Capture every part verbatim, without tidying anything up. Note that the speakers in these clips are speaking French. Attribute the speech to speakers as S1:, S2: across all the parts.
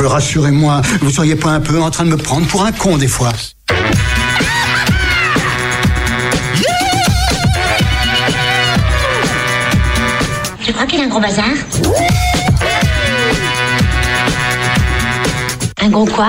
S1: oncle, rassurez-moi. Vous seriez pas un peu en train de me prendre pour un con, des fois?
S2: Tu crois qu'il y a un gros bazar? Un gros quoi?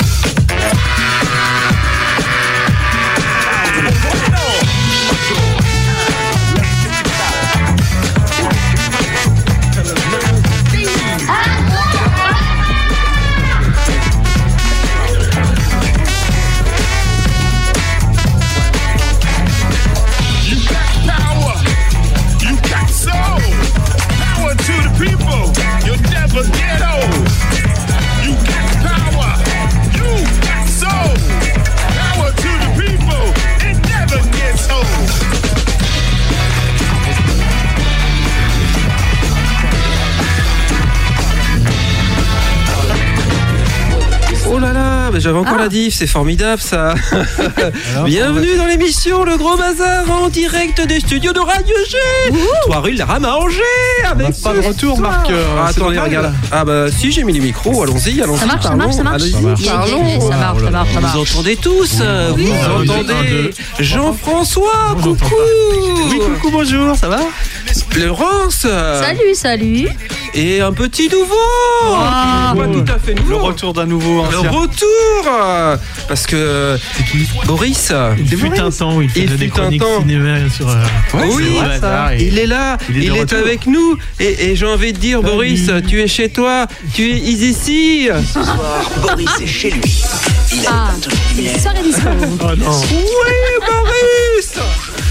S3: Oh là là, mais j'avais encore ah. la diff, c'est formidable ça. Alors, bienvenue dans l'émission Le Gros Bazar en direct des studios de Radio G. trois rue de Ramangé avec
S4: pas de retour, Marc. Euh,
S3: ah, attendez, regarde. Ah bah si, j'ai mis les micros, allons-y, allons-y.
S5: Ça marche, ça marche, ça marche.
S3: Allons-y,
S5: ça marche,
S3: parlons.
S5: ça marche, ça marche, ça marche.
S3: Vous entendez tous, oui. Vous oui. entendez Jean-François, coucou.
S4: Oui, coucou, bonjour, ça va?
S3: Laurence.
S5: Salut, salut.
S3: Et un petit nouveau.
S5: Ah,
S3: pas tout à fait nouveau.
S4: Le retour d'un nouveau ancien.
S3: Le retour. Parce que
S4: c'est qui?
S3: Boris.
S4: Il fut un temps où il faisait des chroniques cinéma sur. Euh,
S3: ouais, oui, vrai, ça. Il est là. Il est, il est avec nous. Et, et j'ai envie de dire, Salut. Boris, tu es chez toi. Tu es ici.
S6: Ce soir, Boris est chez lui. Il
S5: ah, soirée disco.
S3: Oh non. Oui, Boris.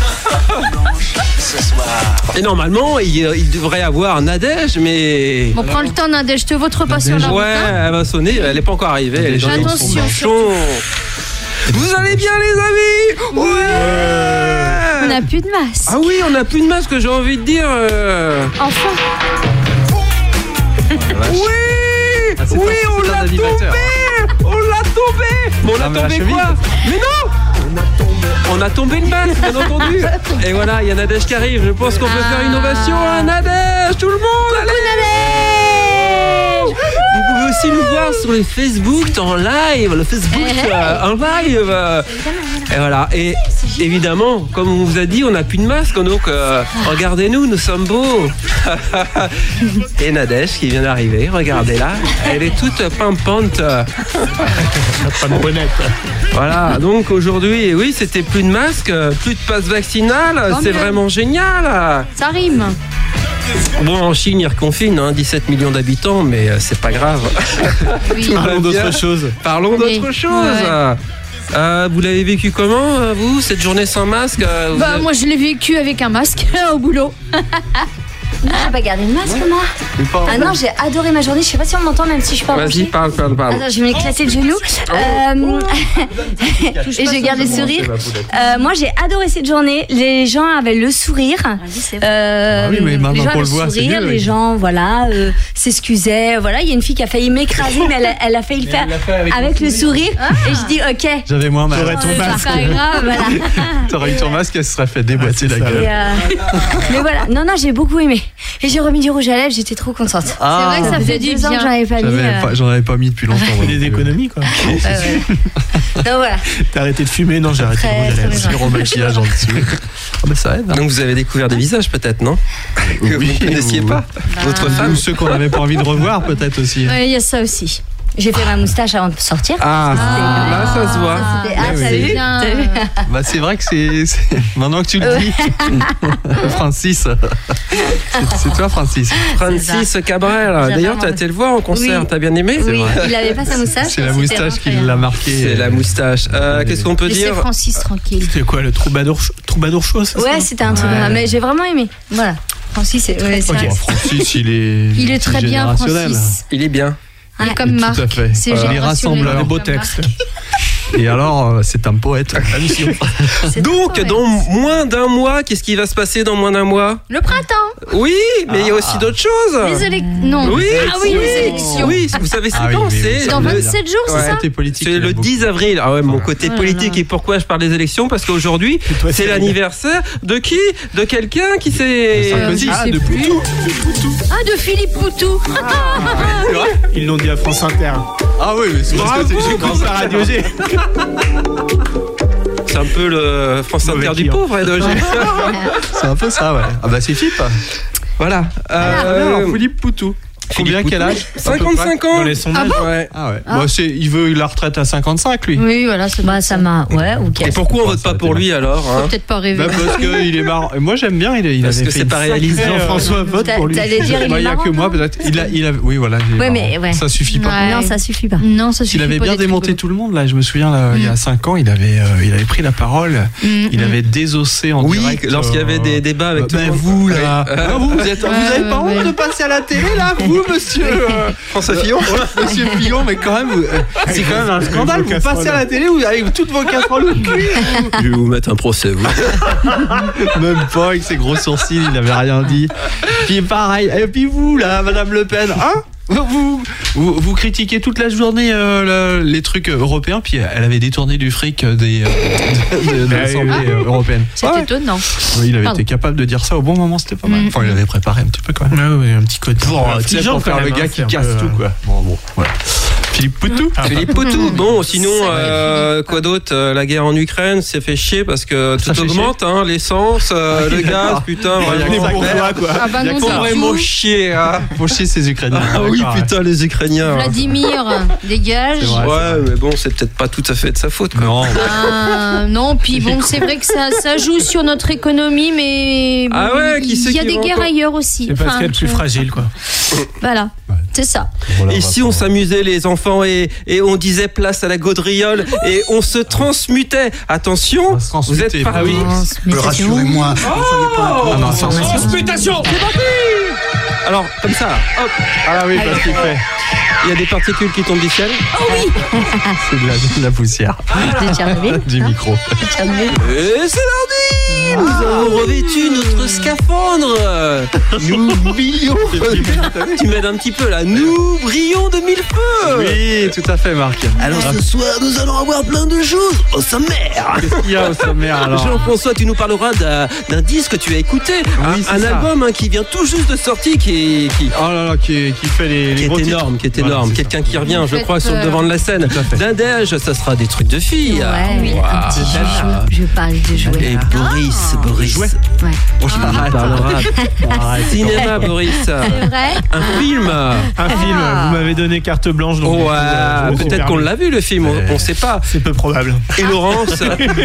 S6: Ce soir.
S3: Et normalement, il, il devrait avoir Nadège, mais.
S5: On prend le temps, Nadège, je te vote pas sur la route.
S3: Ouais, elle va sonner, elle n'est pas encore arrivée. Elle est dans
S5: Attention.
S3: Vous allez bien, les amis? Ouais, ouais.
S5: On n'a plus de masque.
S3: Ah oui, on n'a plus de masque, j'ai envie de dire. Euh...
S5: Enfin.
S3: Oui, ah, oui, on l'a tombé. On l'a tombé. Mais on a tombé quoi? Mais non. On a tombé, on a tombé le masque, bien entendu. Et voilà, il y a Nadège qui arrive. Je pense qu'on peut ah. faire une ovation à Nadège. Tout le monde, allez
S5: Nadège.
S3: Vous pouvez aussi nous voir sur les Facebook en live, le Facebook euh, en live. Euh, et voilà. Et évidemment, comme on vous a dit, on n'a plus de masque, donc euh, regardez-nous, nous sommes beaux. Et Nadège qui vient d'arriver, regardez-la, elle est toute pimpante.
S4: Pas de bonnette.
S3: Voilà, donc aujourd'hui, oui, c'était plus de masque, plus de passe vaccinal, c'est vraiment génial.
S5: Ça rime.
S3: Bon, en Chine, ils reconfinent, hein, dix-sept millions d'habitants, mais euh, c'est pas grave.
S5: Oui.
S4: Parlons d'autre chose.
S3: Parlons
S5: oui.
S3: d'autre chose.
S5: Ouais.
S3: Euh, vous l'avez vécu comment, vous, cette journée sans masque? euh,
S5: Bah,
S3: avez...
S5: moi, je l'ai vécu avec un masque au boulot.
S7: Ah, bah gardez le masque,
S5: ouais.
S7: moi. Ah non, j'ai adoré ma journée. Je sais pas si on m'entend, même si je suis pas
S3: Vas-y,
S7: branchée.
S3: parle, parle, parle.
S7: Attends, je vais m'éclater le genou. Euh... Et je garde le sourire. Euh, moi, j'ai adoré cette journée. Les gens avaient le sourire. Euh,
S4: ah oui, mais
S7: les gens avaient
S4: le
S7: le
S4: voit,
S7: sourire.
S4: mieux,
S7: les
S4: oui.
S7: gens, voilà, euh, s'excusaient. Voilà, il y a une fille qui a failli m'écraser, mais elle a, elle a failli le faire
S4: fait avec,
S7: avec le sourire.
S5: Ah.
S7: Et je dis, ok.
S4: J'avais moins mal. T'aurais ton
S7: Euh,
S4: masque.
S7: c'est pas grave, voilà.
S4: T'aurais eu ton masque, elle se serait fait déboîter la gueule.
S7: Et euh... Mais voilà, non, non, j'ai beaucoup aimé. Et j'ai remis du rouge à lèvres, j'étais trop contente.
S5: Ah, c'est vrai que ça fait du
S7: deux ans
S5: bien.
S7: que j'en avais pas mis.
S4: J'avais
S7: euh...
S4: pas, j'en avais pas mis depuis longtemps.
S5: Ah,
S4: des économies, quoi.
S7: Euh, ouais. Donc voilà.
S4: T'as arrêté de fumer? Non, j'ai arrêté
S7: Très,
S4: de rouge à lèvres.
S7: très
S4: Zéro maquillage en dessous. Oh, bah ça aide. Hein.
S3: Donc vous avez découvert des visages peut-être, non? Que
S4: Oui,
S3: vous ne connaissiez
S4: ou...
S3: pas.
S7: Bah...
S3: Votre
S4: Ou
S3: femme?
S4: ceux qu'on n'avait pas envie de revoir peut-être aussi.
S7: Oui, il y a ça aussi. J'ai fait ma moustache avant de sortir.
S3: Ah, ah là ça se voit.
S7: Ah, ah
S4: oui.
S7: t'as vu,
S5: Bien.
S7: t'as vu.
S4: Bah c'est vrai que c'est, c'est... maintenant que tu le dis. Francis. C'est, c'est toi, Francis.
S3: Francis Cabrel. D'ailleurs, tu as été le voir en concert,
S7: oui.
S3: T'as bien aimé?
S7: Oui, il avait pas sa moustache.
S4: C'est la moustache qui l'a marqué.
S3: C'est la moustache. Euh, qu'est-ce qu'on peut
S5: Laissez
S3: dire?
S5: Francis tranquille.
S4: C'était quoi, le troubadour, troubadour chaud, c'est ça?
S7: Ouais, c'était un truc.
S4: Ouais.
S7: Mais j'ai vraiment aimé. Voilà. Francis, c'est. Ouais, c'est
S4: Ok,
S7: vrai.
S4: Francis, il est.
S5: Il est très bien,
S4: générationnel.
S5: Francis.
S3: Il est bien.
S5: Il est comme
S4: Tout
S5: Marc.
S4: à fait.
S5: C'est
S4: Voilà.
S5: générationnel.
S4: Les rassembleurs.
S5: Comme
S4: Des beaux
S5: Marc.
S4: textes. Et alors, euh, c'est un poète.
S3: Donc, dans moins d'un mois, qu'est-ce qui va se passer dans moins d'un mois?
S5: Le printemps.
S3: Oui, mais il y a aussi d'autres choses.
S5: Les élections. Non.
S3: Oui,
S5: Ah oui, les élections.
S3: Oui, vous savez, c'est
S4: Ah oui,
S3: quand
S4: oui, oui,
S3: c'est
S4: ça
S5: Dans
S4: veut dire.
S5: vingt-sept jours, c'est
S3: Ouais.
S5: ça?
S4: Côté politique,
S3: C'est
S4: il
S3: le
S4: aime beaucoup.
S3: dix avril. Ah ouais, mon côté
S5: Oh là
S3: politique.
S5: là.
S3: Et pourquoi je parle des élections? Parce qu'aujourd'hui,
S8: toi,
S3: c'est
S8: c'est
S3: l'anniversaire de qui? De quelqu'un qui s'est...
S4: Sarkozy.
S5: je
S4: Ah,
S5: sais
S4: de
S5: plus.
S4: Poutou.
S5: Ah, de Philippe Poutou.
S3: C'est vrai?
S8: Ils l'ont dit à France Inter.
S4: Ah oui, mais c'est parce que c'est
S8: J'écoute la radio G.
S3: C'est un peu le France
S8: Mauvais
S3: Inter du
S8: client.
S3: pauvre, Edo.
S4: C'est un peu ça, ouais. Ah bah c'est Philippe.
S3: Voilà. Euh,
S4: Alors, Philippe Poutou. Combien,
S3: Philippe
S4: quel
S3: Poutou.
S4: âge?
S3: cinquante-cinq ans.
S8: Dans les sondages.
S3: Ouais.
S4: Ah ouais. Bah, c'est, il veut la retraite à cinquante-cinq, lui.
S5: Oui, voilà, c'est
S7: Bah, ça m'a. Ouais, ok.
S3: Et pourquoi on
S4: Ouais,
S3: vote
S4: ça
S3: pas
S4: a
S3: pour
S4: été
S3: lui alors hein?
S5: peut-être pas rêver.
S4: Bah, parce qu'il est marrant. Moi, j'aime bien. Il, il
S3: Parce
S4: avait
S3: que
S4: fait
S3: c'est
S4: une
S3: pas réalisé.
S4: sacrée, euh,
S8: Jean-François vote
S7: T'a-
S8: pour lui.
S7: T'allais dire, il
S4: bah,
S7: est
S4: il y a
S7: marrant,
S4: que moi,
S7: non
S4: peut-être. Il a, il a, oui, voilà. il est
S7: Ouais,
S4: marrant.
S7: mais ouais.
S4: Ça suffit pas.
S5: Ouais.
S7: Non, ça suffit pas.
S5: Non, ça suffit
S4: Il avait
S5: pas
S4: bien
S5: d'être
S4: démonté
S5: rigolo.
S4: tout le monde là. Je me souviens là, il y a cinq ans, il avait, euh, il avait pris la parole.
S5: Mm,
S4: Il
S5: mm.
S4: avait désossé en
S3: Oui,
S4: direct.
S3: lorsqu'il y
S4: euh,
S3: avait des débats avec
S4: bah,
S3: tout le
S4: ben,
S3: monde.
S4: vous là,
S3: Ouais.
S4: Ah, vous, vous, êtes,
S5: Ouais,
S4: vous avez pas
S5: ouais,
S4: honte
S5: ouais.
S4: de passer à la télé là, vous, monsieur euh,
S3: François Fillon.
S4: Monsieur Fillon, mais quand même, vous- euh, c'est quand même un scandale.
S8: vos
S4: Vous passez à la télé, vous avec toutes vos casseroles au cul.
S3: Je vais vous mettre un procès, vous.
S4: Même pas avec ses gros sourcils, il n'avait rien dit. Puis pareil, et puis vous là, Madame Le Pen, hein vous, vous, vous critiquez toute la journée euh, le- les trucs européens, puis elle avait détourné du fric des, euh, de, de- de l'Assemblée euh, européenne.
S5: C'est
S4: Ouais.
S5: étonnant.
S4: Oui, il avait
S5: Pardon.
S4: été capable de dire ça au bon moment, c'était pas mal.
S5: Mm.
S4: Enfin, il avait préparé un petit peu quand même.
S8: Ouais, ouais, un petit côté.
S4: Pour, euh, tu sais,
S8: affligeant,
S4: pour faire
S8: quand
S4: le
S8: même,
S4: gars
S8: hein,
S4: qui
S8: c'est un
S4: casse
S8: peu,
S4: tout,
S8: euh,
S4: quoi. Bon, bon, voilà. Philippe Poutou.
S3: Philippe Poutou. Bon, sinon,
S5: C'est vrai,
S3: euh, quoi d'autre Euh, La guerre en Ukraine, c'est fait chier parce que
S4: Ça
S3: tout
S4: fait
S3: augmente, hein, l'essence, euh, le gaz, putain,
S4: Il y a
S3: vraiment.
S4: que
S8: Les
S4: ça.
S8: bourgeois, quoi.
S5: Ah bah non,
S3: Faut
S5: c'est
S3: vraiment
S5: tout.
S3: chier, hein.
S4: Faut chier ces Ukrainiens.
S3: Ah oui,
S4: D'accord, ouais.
S3: putain, les Ukrainiens.
S5: Vladimir, dégage.
S4: C'est vrai.
S3: Ouais, mais bon, c'est peut-être pas tout à fait de sa faute, quoi.
S4: Non.
S5: Ah, non, puis bon, c'est vrai que ça, ça joue sur notre économie, mais bon,
S3: Ah ouais, qui
S5: il
S3: c'est
S5: y a
S3: qui
S5: des
S3: va
S5: guerres
S3: encore-
S5: ailleurs aussi.
S8: C'est parce
S5: Enfin,
S8: qu'elle est plus
S5: je-
S8: fragile, quoi.
S5: Voilà, c'est ça.
S4: Voilà,
S3: Et
S4: on va
S3: si on
S4: prendre-
S3: s'amusait les enfants et, et on disait place à la gaudriole et on se transmutait. Attention,
S4: On va se transmuter.
S3: vous êtes partis.
S4: Ah oui.
S1: Mais rassurez-moi, ne soyez pas un peu
S4: Ah non, c'est un
S3: Transmutation, c'est parti. Alors, comme ça, hop,
S4: Ah oui, parce qu'il fait.
S3: il y a des particules qui tombent du ciel.
S4: C'est de la, de la poussière.
S7: De Tchernobyl.
S4: Du micro.
S7: Tchernobyl.
S3: Et c'est lundi. Nous avons revêtu notre scaphandre. Nous brillons. Tu m'aides un petit peu là. Nous brillons de mille feux.
S4: Oui, tout à fait, Marc.
S3: Alors ce soir, nous allons avoir plein de choses au sommaire.
S4: Qu'est-ce qu'il y a au sommaire alors?
S3: Jean-François, tu nous parleras d'un d'un disque que tu as écouté, un,
S4: Oui, c'est
S3: un
S4: ça.
S3: album hein, qui vient tout juste de sortir, qui, qui,
S4: Oh là là, qui, qui fait les,
S3: qui
S4: les
S3: est
S4: gros titres.
S3: énorme, qui est
S4: Voilà,
S3: énorme.
S4: c'est
S3: Quelqu'un qui revient, je
S5: Faites
S3: crois, sur le
S5: peur.
S3: devant de la scène.
S4: Tout à fait.
S3: D'Indège, ça sera des trucs de filles.
S7: Ouais, oui, un
S3: Waouh.
S7: petit chouchou. Je parle de jouer.
S3: Et Boris, Boris.
S4: jouets.
S7: Ouais.
S3: On parlera
S4: Arrête.
S3: cinéma, Boris.
S5: C'est vrai.
S3: Un film.
S8: Un film, vous m'avez donné carte blanche. donc,
S3: Ouais,
S8: euh, je me suis
S3: peut-être qu'on
S8: permis.
S3: l'a vu le film, on, on sait pas.
S8: C'est peu probable.
S3: Et Laurence,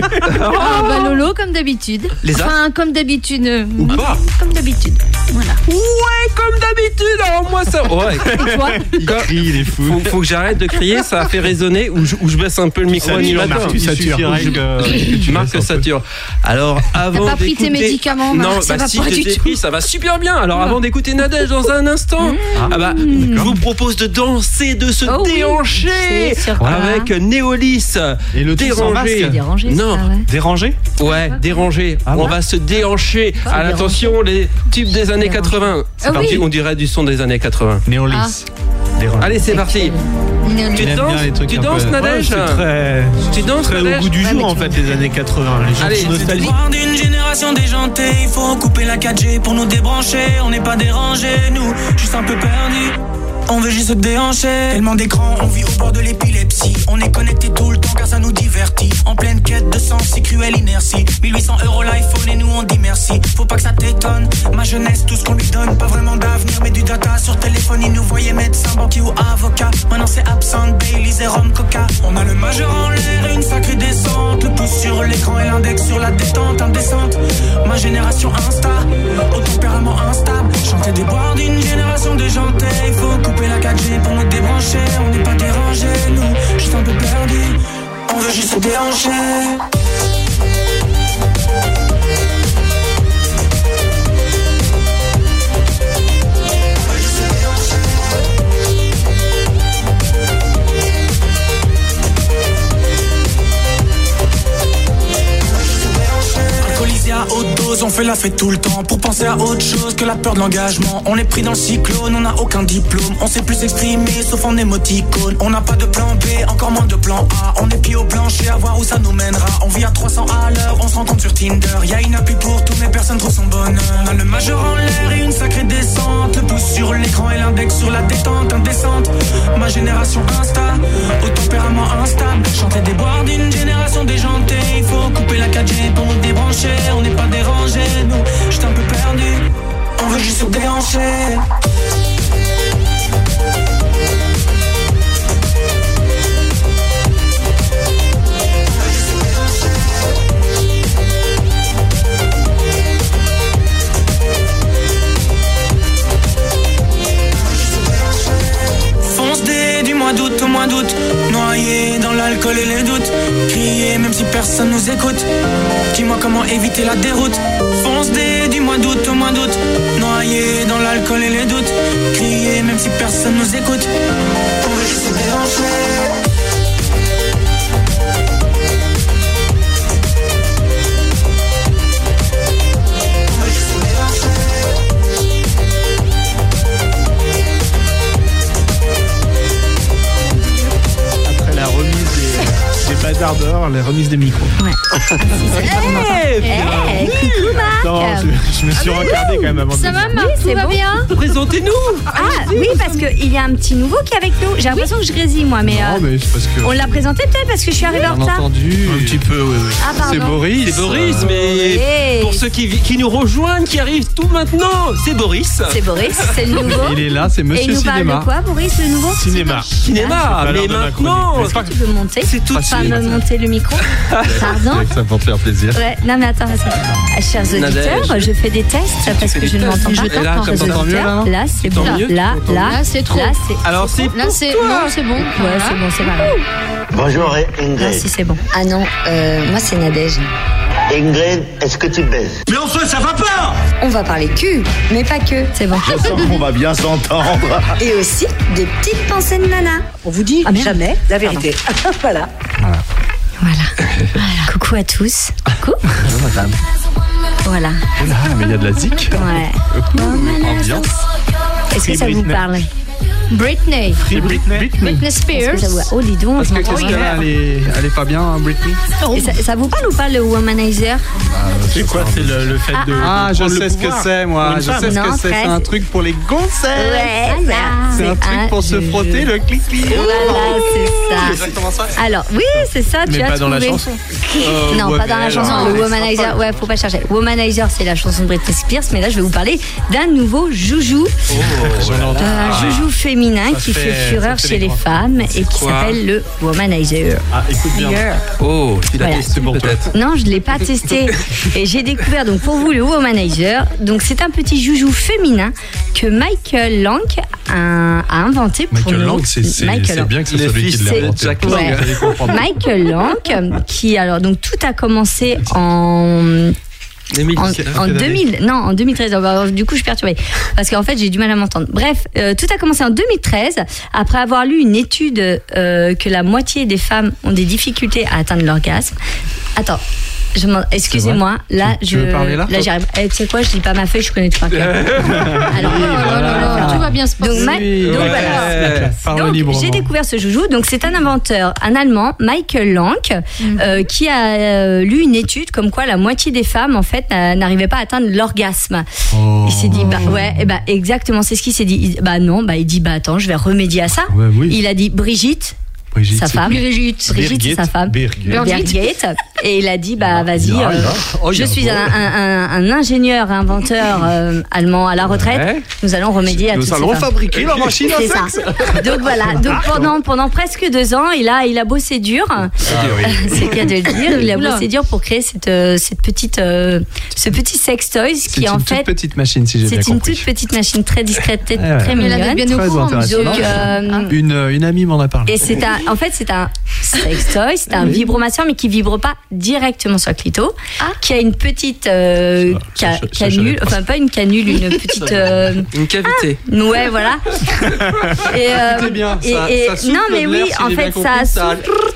S5: Ah bah Lolo, comme d'habitude.
S3: Les as-
S5: Enfin, comme d'habitude. euh,
S3: ou pas.
S5: Comme d'habitude. Voilà.
S3: Ouais, comme d'habitude. Alors moi ça. Ouais.
S5: Et toi
S4: Il crie, il est fou.
S3: Faut, faut que j'arrête de crier, ça a fait résonner ou je, ou je baisse un peu le micro
S8: Sature,
S3: animateur.
S8: Marc,
S4: Il
S8: ça tire.
S4: suffirait que, que tu
S3: Marc
S4: laisses un peu.
S3: Sature. Alors avant
S5: pas pris tes
S3: d'écouter-
S5: médicaments, Marc,
S3: Non,
S5: ça
S3: bah
S5: va
S3: si
S5: pas
S3: je
S5: du
S3: les ai
S5: tout.
S3: pris, ça va super bien. Alors avant d'écouter Nadège dans un instant, ah bah, je vous propose de danser, de se
S5: Oh oui,
S3: déhancher
S7: c'est sûr.
S3: avec Néolis.
S4: Et le tout sans
S3: Dérangé.
S4: masque.
S7: Dérangé,
S3: Non.
S7: ça, ouais.
S4: Dérangé?
S3: Ouais, dérangé.
S4: Ah
S3: on
S4: bon
S3: va se déhancher. À l'attention, les tubes des années
S7: Dérangé.
S3: quatre-vingts. C'est
S5: Ah
S3: parti,
S5: oui.
S3: on dirait du son des années quatre-vingts.
S4: Néolis. Dérangé.
S3: Allez, c'est parti. Tu
S4: Il aime bien
S3: danses,
S4: les trucs
S3: tu
S4: un
S3: danses
S4: peu-
S3: Nadège
S8: Ouais, c'est très,
S3: Tu danses
S8: très au
S3: Nadège
S8: goût du
S7: Ouais,
S8: jour,
S7: mais
S8: en
S7: tu-
S8: fait, les années quatre-vingts. Les gens
S3: Allez,
S8: sont nostalgiques.
S9: Loin d'une génération déjantée, il faut couper la quatre G pour nous débrancher. On n'est pas dérangés, nous, juste un peu perdus. On veut juste se déhancher. Tellement d'écrans, on vit au bord de l'épilepsie. On est connecté tout le temps car ça nous divertit. En pleine quête de sens, c'est cruelle inertie. mille huit cents euros l'iPhone et nous on dit merci. Faut pas que ça t'étonne. Ma jeunesse, tout ce qu'on lui donne, pas vraiment d'avenir, mais du data sur téléphone. Ils nous voyaient médecin, banquier ou avocat. Maintenant c'est absent, Baileys et rhum, coca. On a le majeur en l'air et une sacrée descente. Le pouce sur l'écran et l'index sur la détente indécente. Ma génération insta, au tempérament instable. Chanter des boires d'une génération déjantée. Il faut couper la quatre G pour nous débrancher. On n'est pas dérangés, nous, juste un peu perdus. On veut juste se déhancher. on fait la fête tout le temps pour penser à autre chose que la peur de l'engagement. On est pris dans le cyclone, on n'a aucun diplôme. On sait plus s'exprimer sauf en émoticône. On n'a pas de plan B, encore moins de plan A. On est pieds au plancher à voir où ça nous mènera. On vit à trois cents à l'heure, on se rencontre sur Tinder. Y'a une appli pour tout mais personne trouve son bonheur. On a le majeur en l'air et une sacrée descente. Le pouce sur l'écran et l'index sur la détente indécente. Ma génération Insta, au tempérament instable. Chanter des boires d'une génération déjantée. Il faut couper la quatre G pour nous débrancher. On n'est pas dérangés, nous, j'étais un peu perdu. On veut juste se déhancher. Mois d'août, au mois d'août, noyé dans l'alcool et les doutes. Crier même si personne nous écoute. Dis-moi comment éviter la déroute. Fonce des du mois d'août au mois d'août, noyé dans l'alcool et les doutes. Crier même si personne nous écoute. On veut juste se déhancher.
S8: Bazar dehors, les remises des micros.
S5: Ouais.
S7: Hey, hey, coucou Marc.
S8: Non, je, je me suis regardé quand même avant de
S5: Ça va,
S8: venir.
S5: Marc,
S7: Oui,
S5: tout
S7: c'est
S5: va
S7: bon.
S5: bien?
S3: Présentez-nous.
S7: Ah oui, parce qu'il y a un petit nouveau qui est avec nous. J'ai l'impression que je grésille moi, mais,
S4: Non,
S7: euh,
S4: mais c'est parce que.
S7: on l'a présenté peut-être parce que je suis arrivée en
S4: Bien
S7: retard.
S4: entendu.
S8: Un petit peu, oui, oui.
S7: Ah pardon.
S4: C'est Boris.
S3: C'est Boris, mais
S7: Hey.
S3: pour ceux qui, qui nous rejoignent, qui arrivent tout maintenant, c'est Boris.
S7: C'est Boris, c'est le nouveau.
S4: Il est là, c'est
S7: Et il
S4: Monsieur
S7: nous parle
S4: Cinéma.
S7: de quoi, Boris, le nouveau
S8: Cinéma.
S3: Cinéma,
S8: pas
S3: mais
S8: l'heure de ma
S3: maintenant,
S8: chronique,
S7: Est-ce que tu peux monter
S3: c'est tout.
S7: Pas me monter le micro. Pardon.
S4: Ça va te faire plaisir.
S7: Ouais, non mais attends, attends. Ah, chers auditeurs,
S3: Nadège.
S7: je fais des tests parce
S3: fais
S7: que
S3: des
S7: je ne
S3: tests,
S7: m'entends
S3: je
S7: pas.
S3: t'entends. Et là,
S7: Chers
S3: comme
S4: t'entends mieux, là,
S7: auditeurs,
S4: non
S7: là c'est bon.
S3: T'entends mieux
S7: Là, là,
S5: Là, c'est trop.
S7: là c'est.
S3: Alors c'est
S5: Là, c'est. Non, c'est bon.
S7: Ouais, c'est bon, c'est pas grave.
S10: Bonjour
S7: Là,
S10: Ingrid.
S7: si c'est bon.
S2: Ah non, euh, moi c'est Nadège.
S10: Ingrid, est-ce que tu baises?
S6: Mais enfin, ça va pas!
S2: On va parler cul, mais pas que.
S7: C'est bon.
S10: Je sens qu'on va bien s'entendre.
S2: Et aussi des petites pensées de nana.
S11: On vous dit
S7: Ah, merde.
S11: jamais la vérité. Voilà.
S7: Voilà. Voilà. Coucou à tous. Coucou.
S4: madame.
S7: Voilà.
S4: Ah, mais il y a de la zik.
S7: Ouais.
S4: Ambiance.
S7: Est-ce que ça vous
S8: Britney.
S7: parle
S5: Britney.
S8: Free Britney.
S5: Britney
S7: Est-ce
S5: Spears.
S7: que ça vous... Oh, dis donc,
S4: Parce
S7: je
S4: que
S7: m'entends
S4: qu'est-ce
S7: bien.
S4: qu'elle a, elle est, elle est pas bien, hein, Britney.
S7: Et ça, ça vous parle ou pas le womanizer?
S8: C'est quoi? C'est le, le fait de.
S4: Ah,
S8: de
S4: je
S8: prendre le
S4: sais ce que
S8: pouvoir
S4: c'est, moi.
S8: pour une
S4: Je
S8: femme.
S4: sais ce
S7: Non,
S4: que c'est. C'est
S7: presque.
S4: un truc pour les gonzesses.
S7: Ouais, ça,
S4: C'est un truc pour se
S7: jeu.
S4: frotter le clic-clic.
S7: Voilà, c'est ça.
S4: Exactement ça.
S7: Alors, oui, c'est ça, tu
S8: Mais
S7: as
S8: pas dans la
S7: trouvé.
S8: chanson.
S7: Non,
S4: ouais,
S7: pas dans la
S4: mais
S7: chanson.
S4: alors,
S7: Le
S4: c'est
S7: Womanizer, ouais, faut pas chercher. Womanizer, c'est la chanson de Britney Spears, mais là, je vais vous parler d'un nouveau joujou,
S8: J'en ai entendu.
S7: un joujou féminin
S8: Ça
S7: qui fait,
S8: fait-
S7: fureur
S8: ça fait
S7: chez
S8: les
S7: les
S8: grands.
S7: femmes et qui
S3: quoi
S7: s'appelle le Womanizer.
S8: Ah, écoute bien.
S7: Yeah.
S3: Oh, tu l'as
S7: Voilà.
S3: testé
S8: pour toi.
S3: peut-être.
S7: Non, je ne l'ai pas testé. Et j'ai découvert donc pour vous le Womanizer. Donc c'est un petit joujou féminin que Michael Lang a, a inventé pour
S4: Michael
S7: nous.
S4: Lang, c'est c'est-
S7: Michael
S4: c'est
S7: Lang.
S4: bien que ce
S3: Le
S4: soit lui qui
S3: fils,
S4: l'a
S3: c'est
S4: inventé.
S3: Jack
S4: Vous
S7: Lang.
S4: allez comprendre.
S7: Michael Lang, qui alors donc tout a commencé en
S3: deux mille
S7: En,
S3: dix-sept.
S7: en deux mille, non, en deux mille treize. Alors, du coup, je suis perturbée parce qu'en fait, j'ai du mal à m'entendre. Bref, euh, tout a commencé en deux mille treize après avoir lu une étude euh, que la moitié des femmes ont des difficultés à atteindre l'orgasme. Attends. Je m'en- Excusez-moi, là,
S4: Tu-
S7: je.
S4: tu veux parler là
S7: j'arrive. Eh, tu sais quoi, je dis pas ma feuille, je connais tout par cœur. Alors,
S5: Oh là là là, tout va bien se passer.
S7: donc, Ma-
S4: Oui,
S7: donc
S4: ouais.
S7: voilà.
S4: Parle
S7: Donc,
S4: librement.
S7: j'ai découvert ce joujou. Donc, c'est un inventeur, un Allemand, Michael Lang, euh, qui a euh, lu une étude comme quoi la moitié des femmes, en fait, n'a- n'arrivaient pas à atteindre l'orgasme.
S4: Oh.
S7: Il s'est dit, bah ouais, eh bah, exactement, c'est ce qu'il s'est dit. Il- bah non, bah il dit, bah attends, je vais remédier à ça.
S4: Ouais, oui.
S7: Il a dit Brigitte.
S4: Brigitte,
S7: Sa
S4: c'est-
S7: femme.
S5: Brigitte.
S7: Brigitte, c'est sa femme.
S4: Birgit.
S7: Birgit. Et il a dit, bah vas-y,
S4: Ah,
S7: euh,
S4: il a- oh, il
S7: je
S4: a
S7: suis
S4: beau.
S7: un, un- un- un ingénieur, inventeur euh, allemand à la retraite.
S3: Ouais.
S7: Nous allons remédier à
S4: Nous
S7: toutes ces
S4: allons
S7: femmes.
S4: fabriquer la machine à
S7: C'est ça.
S4: sexe.
S7: Donc voilà. Donc pendant pendant presque deux ans, il a il a bossé dur.
S4: Ah oui.
S7: C'est le cas de le dire. Il a
S5: Oula.
S7: bossé dur pour créer cette euh, cette petite euh, ce petit sex toys
S4: C'est
S7: qui en
S4: une
S7: fait
S4: toute petite machine, si j'ai bien
S7: c'est une
S4: compris.
S7: toute petite machine très discrète, très,
S4: Ouais, ouais.
S7: très
S5: Mais elle avait
S7: mignonne.
S5: bien au
S4: Très
S5: courant.
S4: intéressant.
S7: Donc euh,
S4: Une, euh, une amie m'en a parlé.
S7: et c'est un, en fait, c'est un sex toy, c'est un vibromasseur, mais qui vibre pas directement sur le clito, qui a une petite euh,
S4: Ça,
S7: ca-
S4: ça, ça, je
S7: canule,
S4: savais pas.
S7: enfin pas une canule, une petite, euh,
S3: Une cavité.
S7: ouais, voilà. Et, euh,
S4: Écoutez bien,
S7: et-
S4: ça-
S7: et-
S4: ça souffle
S7: non mais
S4: de
S7: oui,
S4: l'air, si
S7: en
S4: j'ai bien
S7: fait,
S4: compris,
S7: ça
S4: ça-
S7: souffle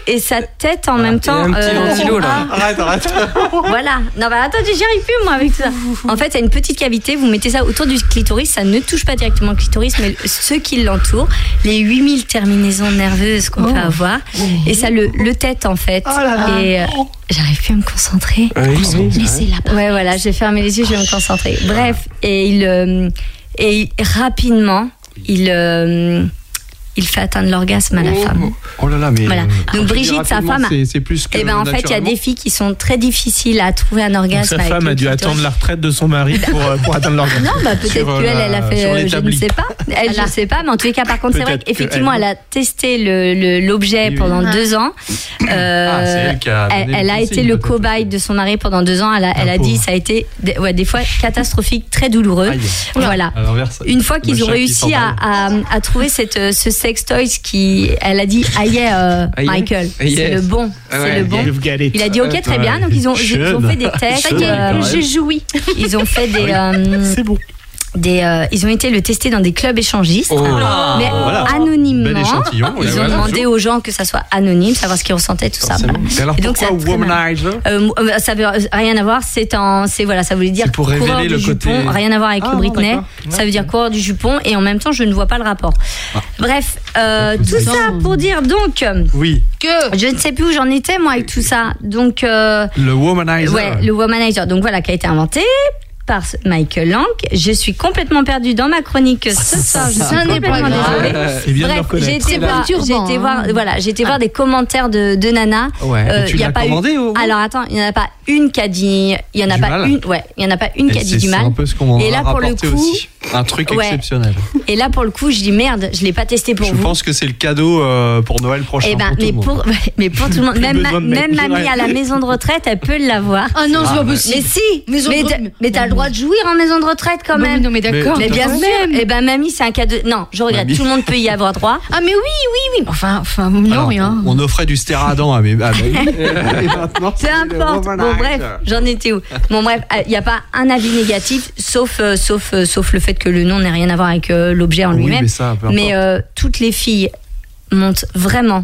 S7: et sa tête en même
S3: Il y
S7: temps.
S3: a un petit ventilo, là.
S4: Arrête, arrête.
S7: Voilà. Non, bah attends, j'y arrive plus moi avec tout ça. En fait, il y a une petite cavité, vous mettez ça autour du clitoris, ça ne touche pas directement le clitoris, mais ceux qui l'entourent, les huit mille terminaisons nerveuses qu'on
S5: Oh.
S7: peut avoir, et ça le, le tête en fait.
S5: Oh là là.
S7: Et euh, j'arrive plus à me concentrer.
S3: Oui, oui.
S5: Laissez-la.
S7: Ouais, voilà, j'ai fermé les yeux, je vais me concentrer. Bref, et il, euh, et il- rapidement, il, euh, il fait atteindre l'orgasme à la femme.
S4: Oh là là, mais.
S7: Voilà.
S4: euh,
S7: Donc
S4: quand tu dis
S7: Brigitte, sa
S4: rapidement,
S7: femme, a-
S4: C'est, c'est plus que.
S7: Eh ben en fait, il y a
S4: naturellement.
S7: des filles qui sont très difficiles à trouver un orgasme.
S8: Sa
S7: avec
S8: femme
S7: le
S8: a dû
S7: clitoris.
S8: attendre la retraite de son mari pour, euh, pour atteindre l'orgasme.
S7: Non, bah peut-être
S4: Sur, euh,
S7: qu'elle, elle a
S4: la-
S7: fait,
S4: sur
S7: euh, je ne
S4: l'établi.
S7: sais pas. Elle, je ne sais pas, mais en tous les cas, par contre, c'est vrai
S8: Peut-être
S7: qu'effectivement,
S8: que
S7: elle
S8: elle.
S7: a testé le, le- l'objet
S4: Oui, oui.
S7: pendant
S5: Ah.
S7: deux ans. Euh,
S4: Ah, c'est elle qui a donné
S7: elle,
S4: le
S7: elle a
S4: consigne,
S7: été le
S4: peut-être.
S7: cobaye de son mari pendant deux ans. Elle a, elle a
S8: pauvre.
S7: dit, ça a été des, ouais, des fois catastrophique, très douloureux.
S4: Aïe.
S7: Voilà.
S4: À l'inverse.
S7: Une fois qu'ils
S4: Le
S7: ont
S4: chat qui
S7: réussi à,
S4: s'emballe.
S7: à, à trouver cette, euh, ce sextoy qui, elle a dit, ah yeah, euh,
S3: Ah yeah.
S7: Michael,
S3: Ah yeah.
S7: c'est le bon,
S3: Ah
S7: c'est
S3: ouais,
S7: le bon.
S8: You've got it.
S7: Il a dit ok, très bien. Donc ils ont, ils ont fait des tests.
S5: Ça y est,
S7: euh,
S5: j'ai joui.
S7: ils ont fait des, euh,
S8: C'est bon.
S7: des, euh, ils ont été le tester dans des clubs échangistes,
S3: Oh.
S7: mais
S4: Voilà.
S7: anonymement.
S4: Bel échantillon.
S7: Ils
S4: voilà,
S7: ont demandé
S4: voilà.
S7: aux gens que ça soit anonyme, savoir ce qu'ils ressentaient, tout ça.
S4: Forcément.
S7: voilà.
S4: Et alors
S7: Et donc,
S4: pourquoi
S7: ça a très mal-
S4: womanizer
S7: Euh, euh, ça veut rien à voir. C'est en, c'est voilà, ça voulait dire
S4: C'est pour
S7: coureur
S4: révéler
S7: du
S4: le
S7: jupon,
S4: côté-
S7: rien à voir avec
S4: Ah,
S7: le
S4: non,
S7: Britney.
S4: d'accord.
S7: Ça veut dire coureur du jupon, et en même temps, je ne vois pas le rapport. Bref, euh, tout ça pour dire donc,
S4: Oui,
S5: Que
S7: je ne sais plus où j'en étais moi avec tout ça. Donc euh,
S4: le womanizer.
S7: ouais, le womanizer. Donc voilà, qui a été inventé par Michael Lang. Je suis complètement perdue dans ma chronique ce soir. Je suis
S5: Ça n'est pas
S7: complètement
S5: grave.
S7: désolée.
S8: C'est bien de le
S7: Bref, j'ai
S8: reconnaître.
S7: été voir,
S5: perturbant,
S7: j'ai été
S5: hein.
S7: voir, voilà, j'ai été voir des commentaires de, de Nana.
S3: Ouais.
S7: Euh,
S4: tu
S7: il y a
S4: l'as
S7: pas
S4: commandé
S7: eu...
S4: ou-
S7: Alors attends, il y en a pas une qui a dit, il y en a
S4: Du
S7: pas
S4: mal.
S7: une, ouais, il y en a pas une
S4: Et
S7: qui a dit
S4: c'est,
S7: du
S4: c'est
S7: mal.
S4: un peu ce qu'on m'en
S7: Et
S4: a
S7: là, pour le
S4: rapporté
S7: coup-
S4: aussi. Un truc
S7: Ouais.
S4: exceptionnel.
S7: Et là pour le coup, je dis merde, je l'ai pas testé pour
S4: Je
S7: vous.
S4: pense que c'est le cadeau euh, pour Noël prochain.
S7: Eh ben,
S4: pour tout
S7: mais
S4: le monde.
S7: pour, mais pour tout le monde,
S8: Plus
S7: même, ma-
S8: besoin de mec.
S7: même mamie
S8: Ouais.
S7: à la maison de retraite, elle peut l'avoir.
S5: Ah non, c'est
S4: Ah,
S5: pas
S4: ouais.
S5: possible.
S7: Mais si,
S5: Maison
S7: mais
S5: de
S7: t'as,
S5: retraite.
S7: mais t'as le droit de jouir en maison de retraite quand
S5: Non,
S7: même.
S5: mais non, mais d'accord.
S7: Mais
S4: tout à
S7: bien
S4: fait.
S7: sûr. Eh ben mamie, c'est un cadeau. Non, je regrette.
S4: Mamie.
S7: Tout le monde peut y avoir droit.
S5: Ah mais oui, oui, oui. Enfin, enfin, non,
S4: Alors,
S5: rien.
S4: on, on offrait du stéradant à mes. Ah, bah oui. Et maintenant,
S7: Peu
S4: c'est le
S7: importe. Bon
S4: womanizer.
S7: bref, j'en étais où Bon bref, il n'y a pas un avis négatif, sauf euh, sauf euh, sauf le fait que le nom n'a rien à voir avec euh, l'objet en
S4: Oui,
S7: lui-même.
S4: mais ça, peu importe.
S7: Mais euh, toutes les filles montent vraiment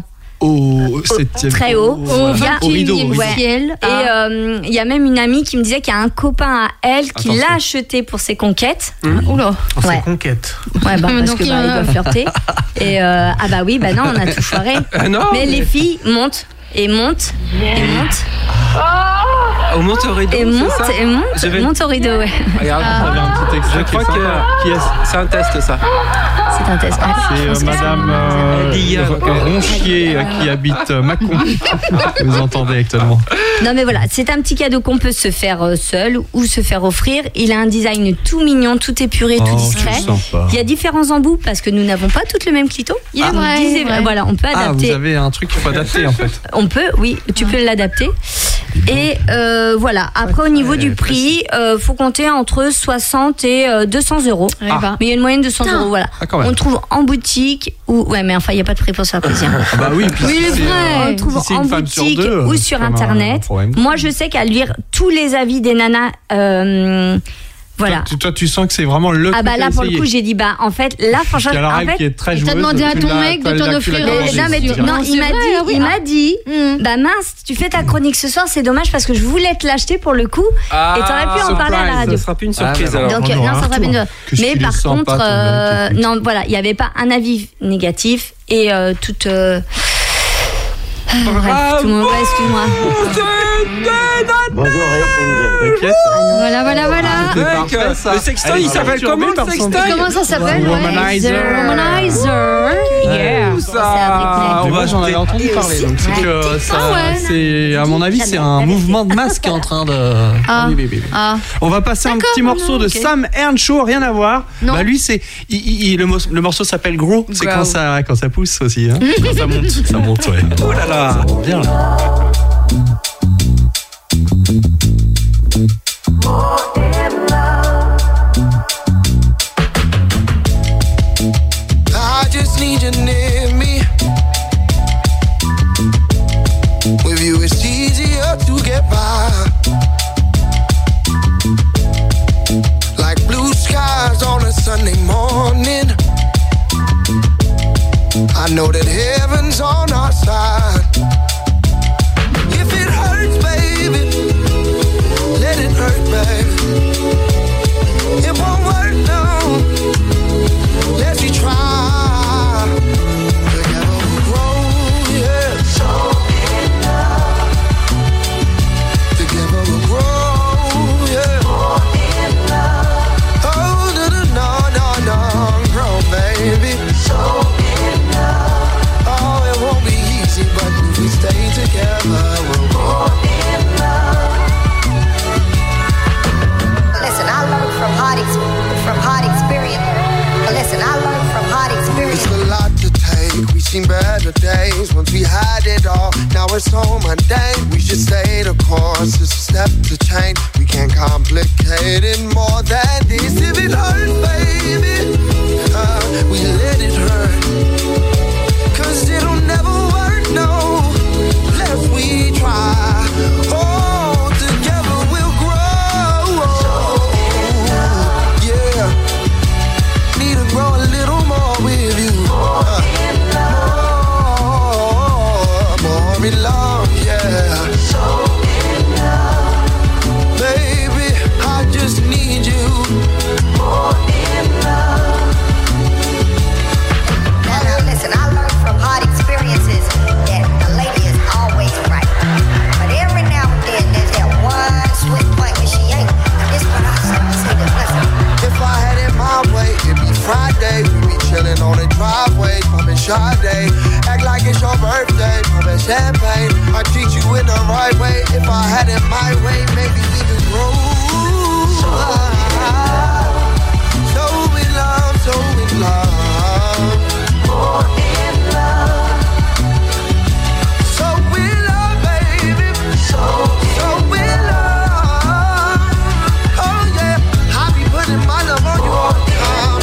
S4: Au septième.
S7: très haut.
S4: Au,
S7: Il y a
S4: au rideau.
S7: une-
S4: au rideau.
S7: ouais.
S5: Ciel.
S7: Et euh, il y a même une amie qui me disait qu'il y a un copain à elle qui
S4: Attention.
S7: l'a acheté pour ses conquêtes.
S5: Oula.
S8: C'est
S7: Ouais.
S8: conquête.
S7: Ouais, bah, parce
S5: Donc,
S7: que
S5: il y
S7: bah,
S5: en
S7: ils
S5: a-
S7: doivent flirter. Et euh, ah bah oui, bah non, on a tout foiré.
S3: Ah non,
S7: mais,
S3: mais-
S7: les filles montent et montent et montent
S3: On monte au rideau.
S7: et
S3: c'est
S7: montent
S3: ça
S7: et montent,
S3: Je vais-
S7: montent au rideau. Ouais.
S3: Regarde,
S4: J'avais un petit extrait
S3: je
S4: qui
S3: crois
S4: est
S3: que
S4: sympa. Qui est-ce
S3: c'est un test ça.
S7: C'est un test. Ah,
S4: C'est
S7: je
S4: euh,
S7: pense que
S4: Madame euh,
S3: Elle dit hier.
S4: Ronchier euh, qui habite euh, Mâcon. Vous entendez actuellement.
S7: Non mais voilà, c'est un petit cadeau qu'on peut se faire euh, seul ou se faire offrir. Il a un design tout mignon, tout épuré, tout
S4: Oh,
S7: discret.
S4: c'est sympa.
S7: Il y a différents embouts parce que nous n'avons pas toutes le même clito. Il
S5: Ah,
S7: est
S5: vrai,
S7: disait-
S5: vrai.
S7: Voilà, on peut
S4: Ah, vous
S7: adapter.
S4: avez un truc qu'il faut adapter en fait.
S7: On peut, oui, tu peux l'adapter. Et euh, voilà. Après, au niveau du prix, euh, faut compter entre soixante et euh, deux cents euros.
S5: Eh ben.
S7: Mais il y a une moyenne de cent
S5: Putain.
S7: euros, voilà.
S4: Ah, quand même.
S7: On le trouve en boutique ou ouais, mais enfin, il n'y a pas de prix pour se faire plaisir.
S4: Ah bah oui, puis
S5: Oui,
S4: si
S5: il est
S4: c'est,
S5: vrai.
S4: euh,
S7: On le trouve
S4: si c'est
S7: en
S4: une femme sur
S7: boutique
S4: deux,
S7: ou
S4: euh,
S7: sur
S4: c'est comme un
S7: internet.
S4: problème.
S7: Moi, je sais qu'à lire tous les avis des nanas, euh, voilà.
S4: Toi, tu, toi, tu sens que c'est vraiment le.
S7: Ah bah
S4: truc
S7: là
S4: à
S7: pour le
S4: essayer.
S7: coup j'ai dit bah en fait là franchement
S4: Puis alors,
S7: en
S4: elle
S7: fait
S4: qui est très
S5: Et t'as
S4: joueuse,
S5: demandé à
S4: tu
S5: ton
S4: l'as-
S5: mec de
S4: tu
S5: t'en
S4: l'as- tu
S5: offrir
S4: l'as
S5: un.
S4: commandé,
S7: non, mais tu-
S4: c'est
S7: non,
S5: Ah,
S7: il
S5: c'est
S7: m'a
S5: vrai,
S7: dit,
S5: ah oui,
S7: il
S5: ah.
S7: m'a dit,
S5: Mm.
S7: bah mince, tu fais ta chronique ce soir, c'est dommage parce que je voulais te l'acheter pour le coup et t'aurais pu en parler à la radio.
S3: Ça sera plus une
S4: Ah,
S3: surprise
S4: bah,
S3: alors.
S7: Donc
S8: on
S7: euh,
S8: aura
S7: non,
S8: un
S7: ça sera
S8: retour.
S7: bien.
S4: Qu'est-ce
S7: Mais
S4: qu'il est
S7: par
S4: sympa,
S7: contre,
S4: ton mec,
S7: euh,
S4: écoute.
S7: non, voilà, il n'y avait pas un avis négatif et euh, toute. euh, ah, bref, tout le monde, ouais, excuse-moi.
S10: Bonjour, Ingrid.
S4: T'inquiète.
S5: Voilà, voilà, voilà.
S4: C'est
S3: Mec,
S4: parfait,
S3: euh,
S4: ça.
S3: le sextoy
S4: Elle est
S3: il s'appelle
S4: perturbée
S3: comment
S4: par
S3: le
S4: son
S3: sextoy?
S5: Comment ça s'appelle ouais.
S4: Womanizer.
S5: Womanizer. Yeah.
S3: Où ça
S4: Mais
S3: On
S4: moi
S3: va
S4: j'en avais
S3: jeter-
S4: entendu parler, donc c'est que ça,
S5: Ah ouais.
S4: c'est à mon avis c'est un mouvement de masse qui est en train de.
S5: Ah.
S4: Oui, oui, oui, oui.
S5: Ah.
S4: On va passer un
S5: D'accord,
S4: petit
S5: non,
S4: morceau
S5: non,
S4: de
S5: ok.
S4: Sam Earnshaw, rien à voir.
S5: Non.
S4: Bah lui c'est, il- il- il- le, mos- le morceau s'appelle Grow. C'est
S5: Grow.
S4: quand ça, quand ça pousse aussi. Hein. Quand ça monte, ça monte, ouais.
S3: Oh là là.
S4: Ça monte bien là.
S9: I just need you near me. With you, it's easier to get by. Like blue skies on a Sunday morning. I know that heaven's on our side.
S12: better days once we had it all. Now it's so mundane. We should stay the course. It's a step to change. We can't complicate it more than this. If it hurts, baby, uh, we let it hurt. Cause it'll never work, no, unless we try. Oh, together we'll grow. Yeah, need to grow a little more with you. Uh, more, more in love, yeah. So in love, baby, I just need you. More in love.
S13: Now listen, I learned from hard experiences that the lady is always right. But every now and then there's that one sweet point when she ain't. Now this what I say, say this, listen.
S12: If I had it my way, it'd be Friday. We'd be chillin' on the driveway, pumpin' Sade. Act like it's your birthday, pumpin' champagne. I treat you in the right way. If I had it my way, maybe we could grow. So in love, so in love. More in love. So in love, baby. So, so in love. Oh yeah, I be putting my love on you all the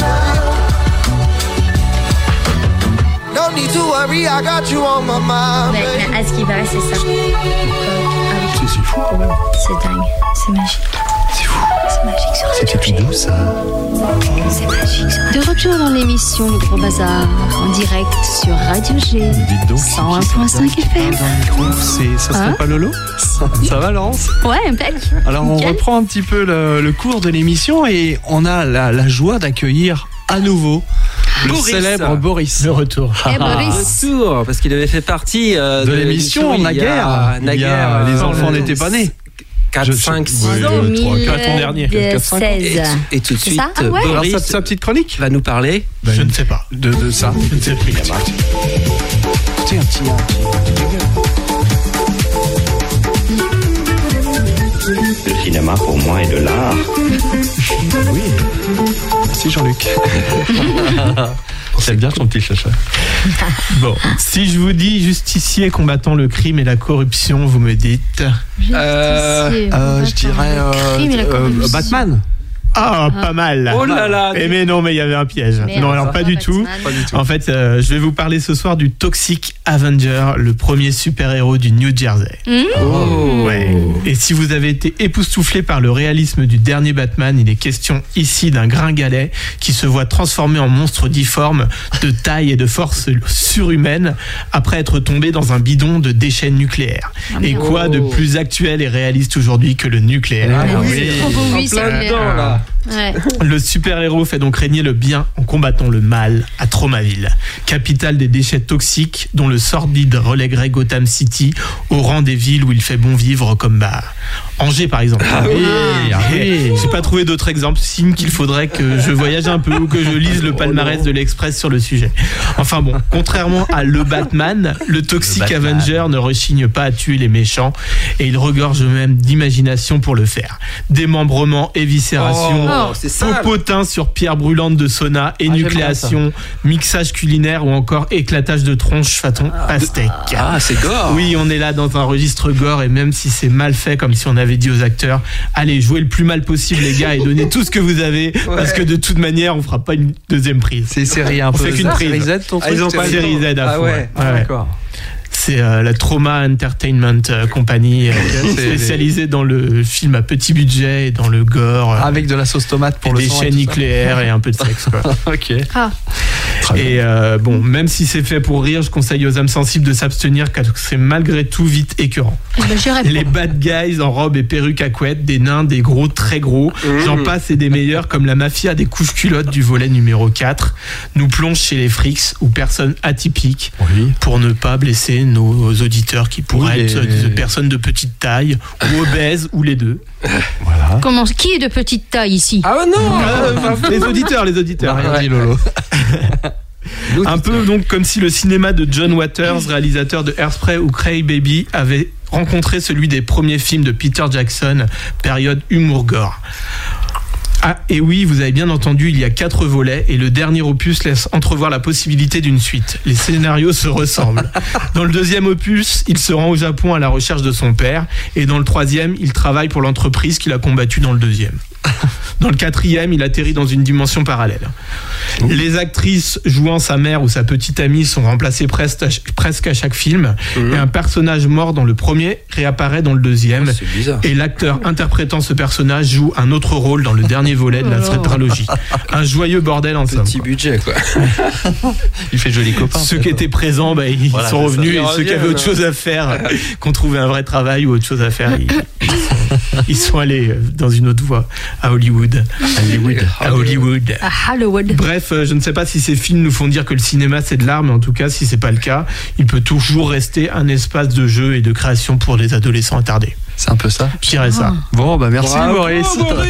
S12: time, baby. No need to worry, I got you on my mind,
S7: Ouais,
S12: baby.
S7: mais à ce qui paraît, c'est ça.
S4: C'est, c'est fou quand même.
S7: C'est dingue, c'est magique.
S4: C'est fou.
S7: C'est magique sur
S4: C'était tout doux ça.
S7: C'est magique sur
S5: De retour dans l'émission Le Gros Bazar, en direct sur Radio G,
S4: Dites donc,
S5: cent un virgule cinq F M.
S4: C'est, ça serait
S5: Hein
S4: pas Lolo? Ça va Laurence?
S5: Ouais, impec.
S4: Alors on
S5: Nickel.
S4: reprend un petit peu le, le cours de l'émission et on a la, la joie d'accueillir à nouveau le
S3: Boris.
S4: célèbre Boris.
S8: Le retour.
S5: Eh, Boris.
S3: Retour, parce qu'il avait fait partie euh,
S4: De l'émission
S3: il y a-
S4: Naguère. Il y a-
S3: Naguère,
S4: les
S3: euh,
S4: enfants n'étaient pas nés.
S3: quatre,
S4: Je-
S3: cinq, six
S4: oui,
S3: ans.
S4: deux, trois, quatre ans dernier. quatre, cinq ans.
S3: Et, et tout de
S5: C'est
S3: suite,
S5: ça Ah ouais.
S4: Alors
S3: Boris
S4: sa, sa petite chronique
S3: va nous parler.
S8: Je ne sais pas.
S4: de, de ça.
S8: Je ne sais plus.
S4: Écoutez un petit, un
S10: Le cinéma, pour moi, est de l'art.
S4: Oui. Merci Jean-Luc. J'aime bien ton petit chacha.
S8: Bon, si je vous dis justicier combattant le crime et la corruption, vous me dites.
S3: Euh,
S5: Justicier,
S4: Euh, je
S5: combattant
S4: dirais
S5: le
S4: euh,
S5: crime et la
S4: euh,
S5: corruption.
S4: Batman.
S8: Ah, pas mal.
S3: Oh là là.
S8: Eh mais non, mais il y avait un piège.
S5: Merde,
S8: non, alors
S5: ça
S8: pas
S5: va,
S8: du
S5: Batman.
S8: tout.
S4: Pas du tout.
S8: En fait, euh, je vais vous parler ce soir du Toxic Avenger, le premier super-héros du New Jersey.
S3: Oh.
S8: Ouais. Et si vous avez été époustouflé par le réalisme du dernier Batman, il est question ici d'un gringalet qui se voit transformé en monstre difforme de taille et de force surhumaine après être tombé dans un bidon de déchets nucléaires. Et quoi de plus actuel et réaliste aujourd'hui que le nucléaire?
S3: Ah oui.
S5: C'est trop beau, oui,
S3: En
S5: c'est
S3: plein
S5: clair.
S3: dedans, là.
S5: Ouais.
S8: Le super-héros fait donc régner le bien en combattant le mal à Tromaville, capitale des déchets toxiques dont le sordide relèguerait Gotham City au rang des villes où il fait bon vivre, comme bah, Angers par exemple.
S4: Ah oui, ah oui.
S8: J'ai pas trouvé d'autres exemples, signe qu'il faudrait que je voyage un peu ou que je lise le palmarès de l'Express sur le sujet. Enfin bon, contrairement à le Batman, le Toxic
S4: Le Batman.
S8: Avenger ne rechigne pas à tuer les méchants et il regorge même d'imagination pour le faire. Démembrement, éviscération,
S3: Oh, c'est sale.
S8: popotin sur pierre brûlante de sauna,
S4: j'aime
S8: énucléation, mixage culinaire ou encore éclatage de tronche façon pastèque.
S3: Ah, c'est gore.
S8: Oui, on est là dans un registre gore et même si c'est mal fait, comme si on avait dit aux acteurs, allez, jouez le plus mal possible les gars et donnez tout ce que vous avez parce que de toute manière, on fera pas une deuxième prise.
S4: C'est série un
S8: On
S4: peu.
S8: fait qu'une
S4: ça,
S8: prise.
S4: série Z, ton
S3: Ah, ils ont
S4: truc,
S3: pas
S4: c'est-
S3: le
S8: série Z à
S3: Ah
S8: fond,
S3: ouais,
S8: ouais.
S3: ah,
S8: Ouais.
S3: d'accord.
S8: C'est euh, la Trauma Entertainment euh, Company, euh,
S4: c'est
S8: spécialisée dans le film à petit budget et dans le gore, euh,
S4: Avec de la sauce tomate pour
S8: et
S4: le
S8: des
S4: sang et
S8: chaînes
S4: tout ça.
S8: nucléaires et un peu de sexe, quoi.
S4: Ok.
S5: Ah.
S8: Et euh, bon, même si c'est fait pour rire, je conseille aux âmes sensibles de s'abstenir car c'est malgré tout vite écœurant.
S5: Eh ben, j'irai pas.
S8: Les bad guys en robe et perruque à couette, des nains, des gros, très gros, j'en passe et des meilleurs comme la mafia des couches culottes du volet numéro quatre, nous plonge chez les frics ou personnes atypiques
S4: Oui.
S8: pour ne pas blesser nos auditeurs qui pourraient
S4: Oui,
S8: être
S4: les-
S8: des personnes de petite taille ou obèses ou les deux.
S4: Voilà.
S5: Comment, qui est de petite taille ici?
S3: Ah non.
S8: Euh, les auditeurs, les
S4: T'as
S8: auditeurs.
S4: rien dit Lolo.
S8: Un peu donc comme si le cinéma de John Waters, réalisateur de Hairspray ou Cray Baby, avait rencontré celui des premiers films de Peter Jackson, période humour gore. Ah, et oui, vous avez bien entendu, il y a quatre volets et le dernier opus laisse entrevoir la possibilité d'une suite. Les scénarios se ressemblent. Dans le deuxième opus, il se rend au Japon à la recherche de son père et dans le troisième, il travaille pour l'entreprise qu'il a combattue dans le deuxième. Dans le quatrième, il atterrit dans une dimension parallèle. Les actrices jouant sa mère ou sa petite amie sont remplacées presque à, presque à chaque film. Mmh. Et un personnage mort dans le premier réapparaît dans le deuxième.
S3: Oh, c'est bizarre.
S8: Et l'acteur interprétant ce personnage joue un autre rôle dans le dernier volet de la trilogie. Un joyeux bordel en somme.
S3: Petit budget, quoi.
S4: Il fait joli copain.
S8: Ceux qui étaient présents, bah, ils voilà, sont revenus. Et ceux qui avaient autre chose à faire, qu'on trouvait un vrai travail ou autre chose à faire, ils, ils, sont, ils sont allés dans une autre voie à Hollywood.
S4: Hollywood.
S8: À Hollywood.
S7: À Hollywood.
S8: Bref, je ne sais pas si ces films nous font dire que le cinéma c'est de l'art, mais en tout cas, si c'est pas le cas, il peut toujours rester un espace de jeu et de création pour les adolescents attardés.
S4: C'est un peu ça.
S8: Je dirais ça.
S4: Bon, bah merci
S3: Bravo,
S4: Boris.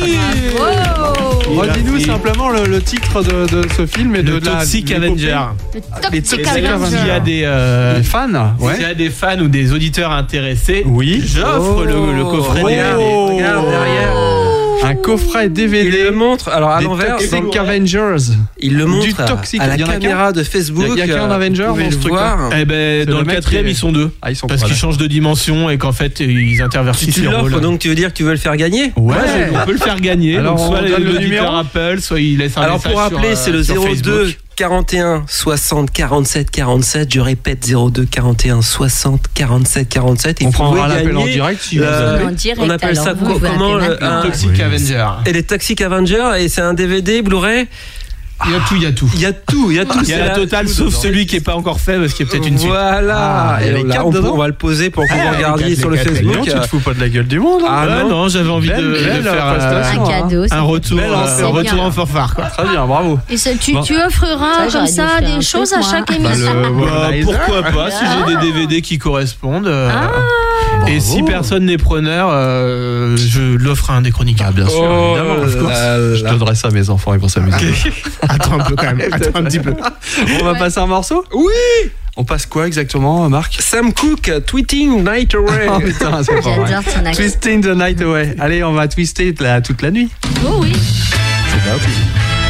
S4: Redis-nous simplement le, le titre de, de ce film et
S8: le
S4: de
S8: Toxic
S4: la,
S8: Avenger.
S7: Le Toxic Avenger.
S8: S'il y a des, euh,
S4: des fans, ouais.
S8: S'il y a des fans ou des auditeurs intéressés,
S4: oui.
S8: j'offre
S4: oh.
S8: le, le coffret.
S3: Oh.
S8: Regarde,
S3: regarde derrière.
S4: Un coffret D V D.
S3: Il le montre, alors à l'envers.
S4: Toxic Avengers.
S3: Il le montre
S4: du toxic.
S3: à la
S4: il y en a
S3: caméra de Facebook.
S4: Il y a qu'un Avenger dans ce truc.
S8: Eh ben, dans le quatrième, ils sont deux.
S4: Ah, ils sont
S8: parce qu'ils changent de dimension et qu'en fait, ils intervertissent
S3: tu
S8: les rôles.
S3: l'offres, donc tu veux dire que tu veux le faire gagner?
S8: Ouais, ouais. On peut le faire gagner.
S4: Alors,
S8: donc, soit
S4: on donne le numéro
S8: Apple, soit il laisse un
S3: alors
S8: message.
S3: Alors pour rappeler,
S8: sur,
S3: c'est le zéro deux quarante et un soixante quarante-sept quarante-sept. Je répète, zéro deux quarante et un soixante quarante-sept quarante-sept.
S4: On prendra l'appel en direct si vous
S3: euh,
S7: en direct,
S3: on appelle ça
S7: alors,
S3: comment le,
S8: un Toxic Avenger.
S3: Et les Toxic Avenger, et c'est un D V D Blu-ray.
S8: Il y a tout, il y a tout.
S3: Il y a tout, il y a tout.
S8: Il y a la totale, sauf celui qui est pas encore fait parce qu'il y a peut-être une suite.
S3: Voilà.
S4: Ah, et
S3: et
S4: les
S3: là, on, on va le poser pour que vous
S8: ah,
S3: regardiez sur le
S8: quatre,
S3: Facebook.
S8: Non,
S4: tu te fous pas de la gueule du monde. Hein.
S8: Ah non, non, j'avais envie
S4: belle,
S8: de,
S4: belle,
S8: de faire
S4: prestation,
S7: un cadeau.
S8: un retour,
S7: belle,
S8: euh, un retour en fanfare, quoi.
S4: Très bien, bravo.
S5: Et ça, tu,
S4: Bon.
S5: tu offriras
S7: Ça,
S5: comme
S7: j'aurais
S5: ça
S7: dû faire un
S5: des choses
S7: truc,
S5: à
S7: moi.
S5: chaque
S4: Bah,
S5: émission.
S4: le-
S8: Bah,
S4: Voilà,
S8: pourquoi pas, si j'ai des D V D qui correspondent. euh,
S5: Ah.
S8: Et si personne n'est preneur, euh, je l'offre à un des chroniqueurs.
S4: Ah, bien sûr,
S3: Oh
S4: évidemment.
S3: là
S4: of course.
S3: là.
S4: Je donnerai ça à mes enfants, ils vont s'amuser.
S8: Attends un peu quand même, attends un petit peu.
S4: On va passer un morceau?
S3: Oui.
S4: On passe quoi exactement, Marc?
S3: Sam Cooke, Tweeting Night Away.
S4: Oh putain, c'est pas vrai.
S7: J'adore ton accent.
S4: Twisting the night away. Allez, on va twister la, toute la nuit.
S5: Oh oui.
S4: C'est pas possible.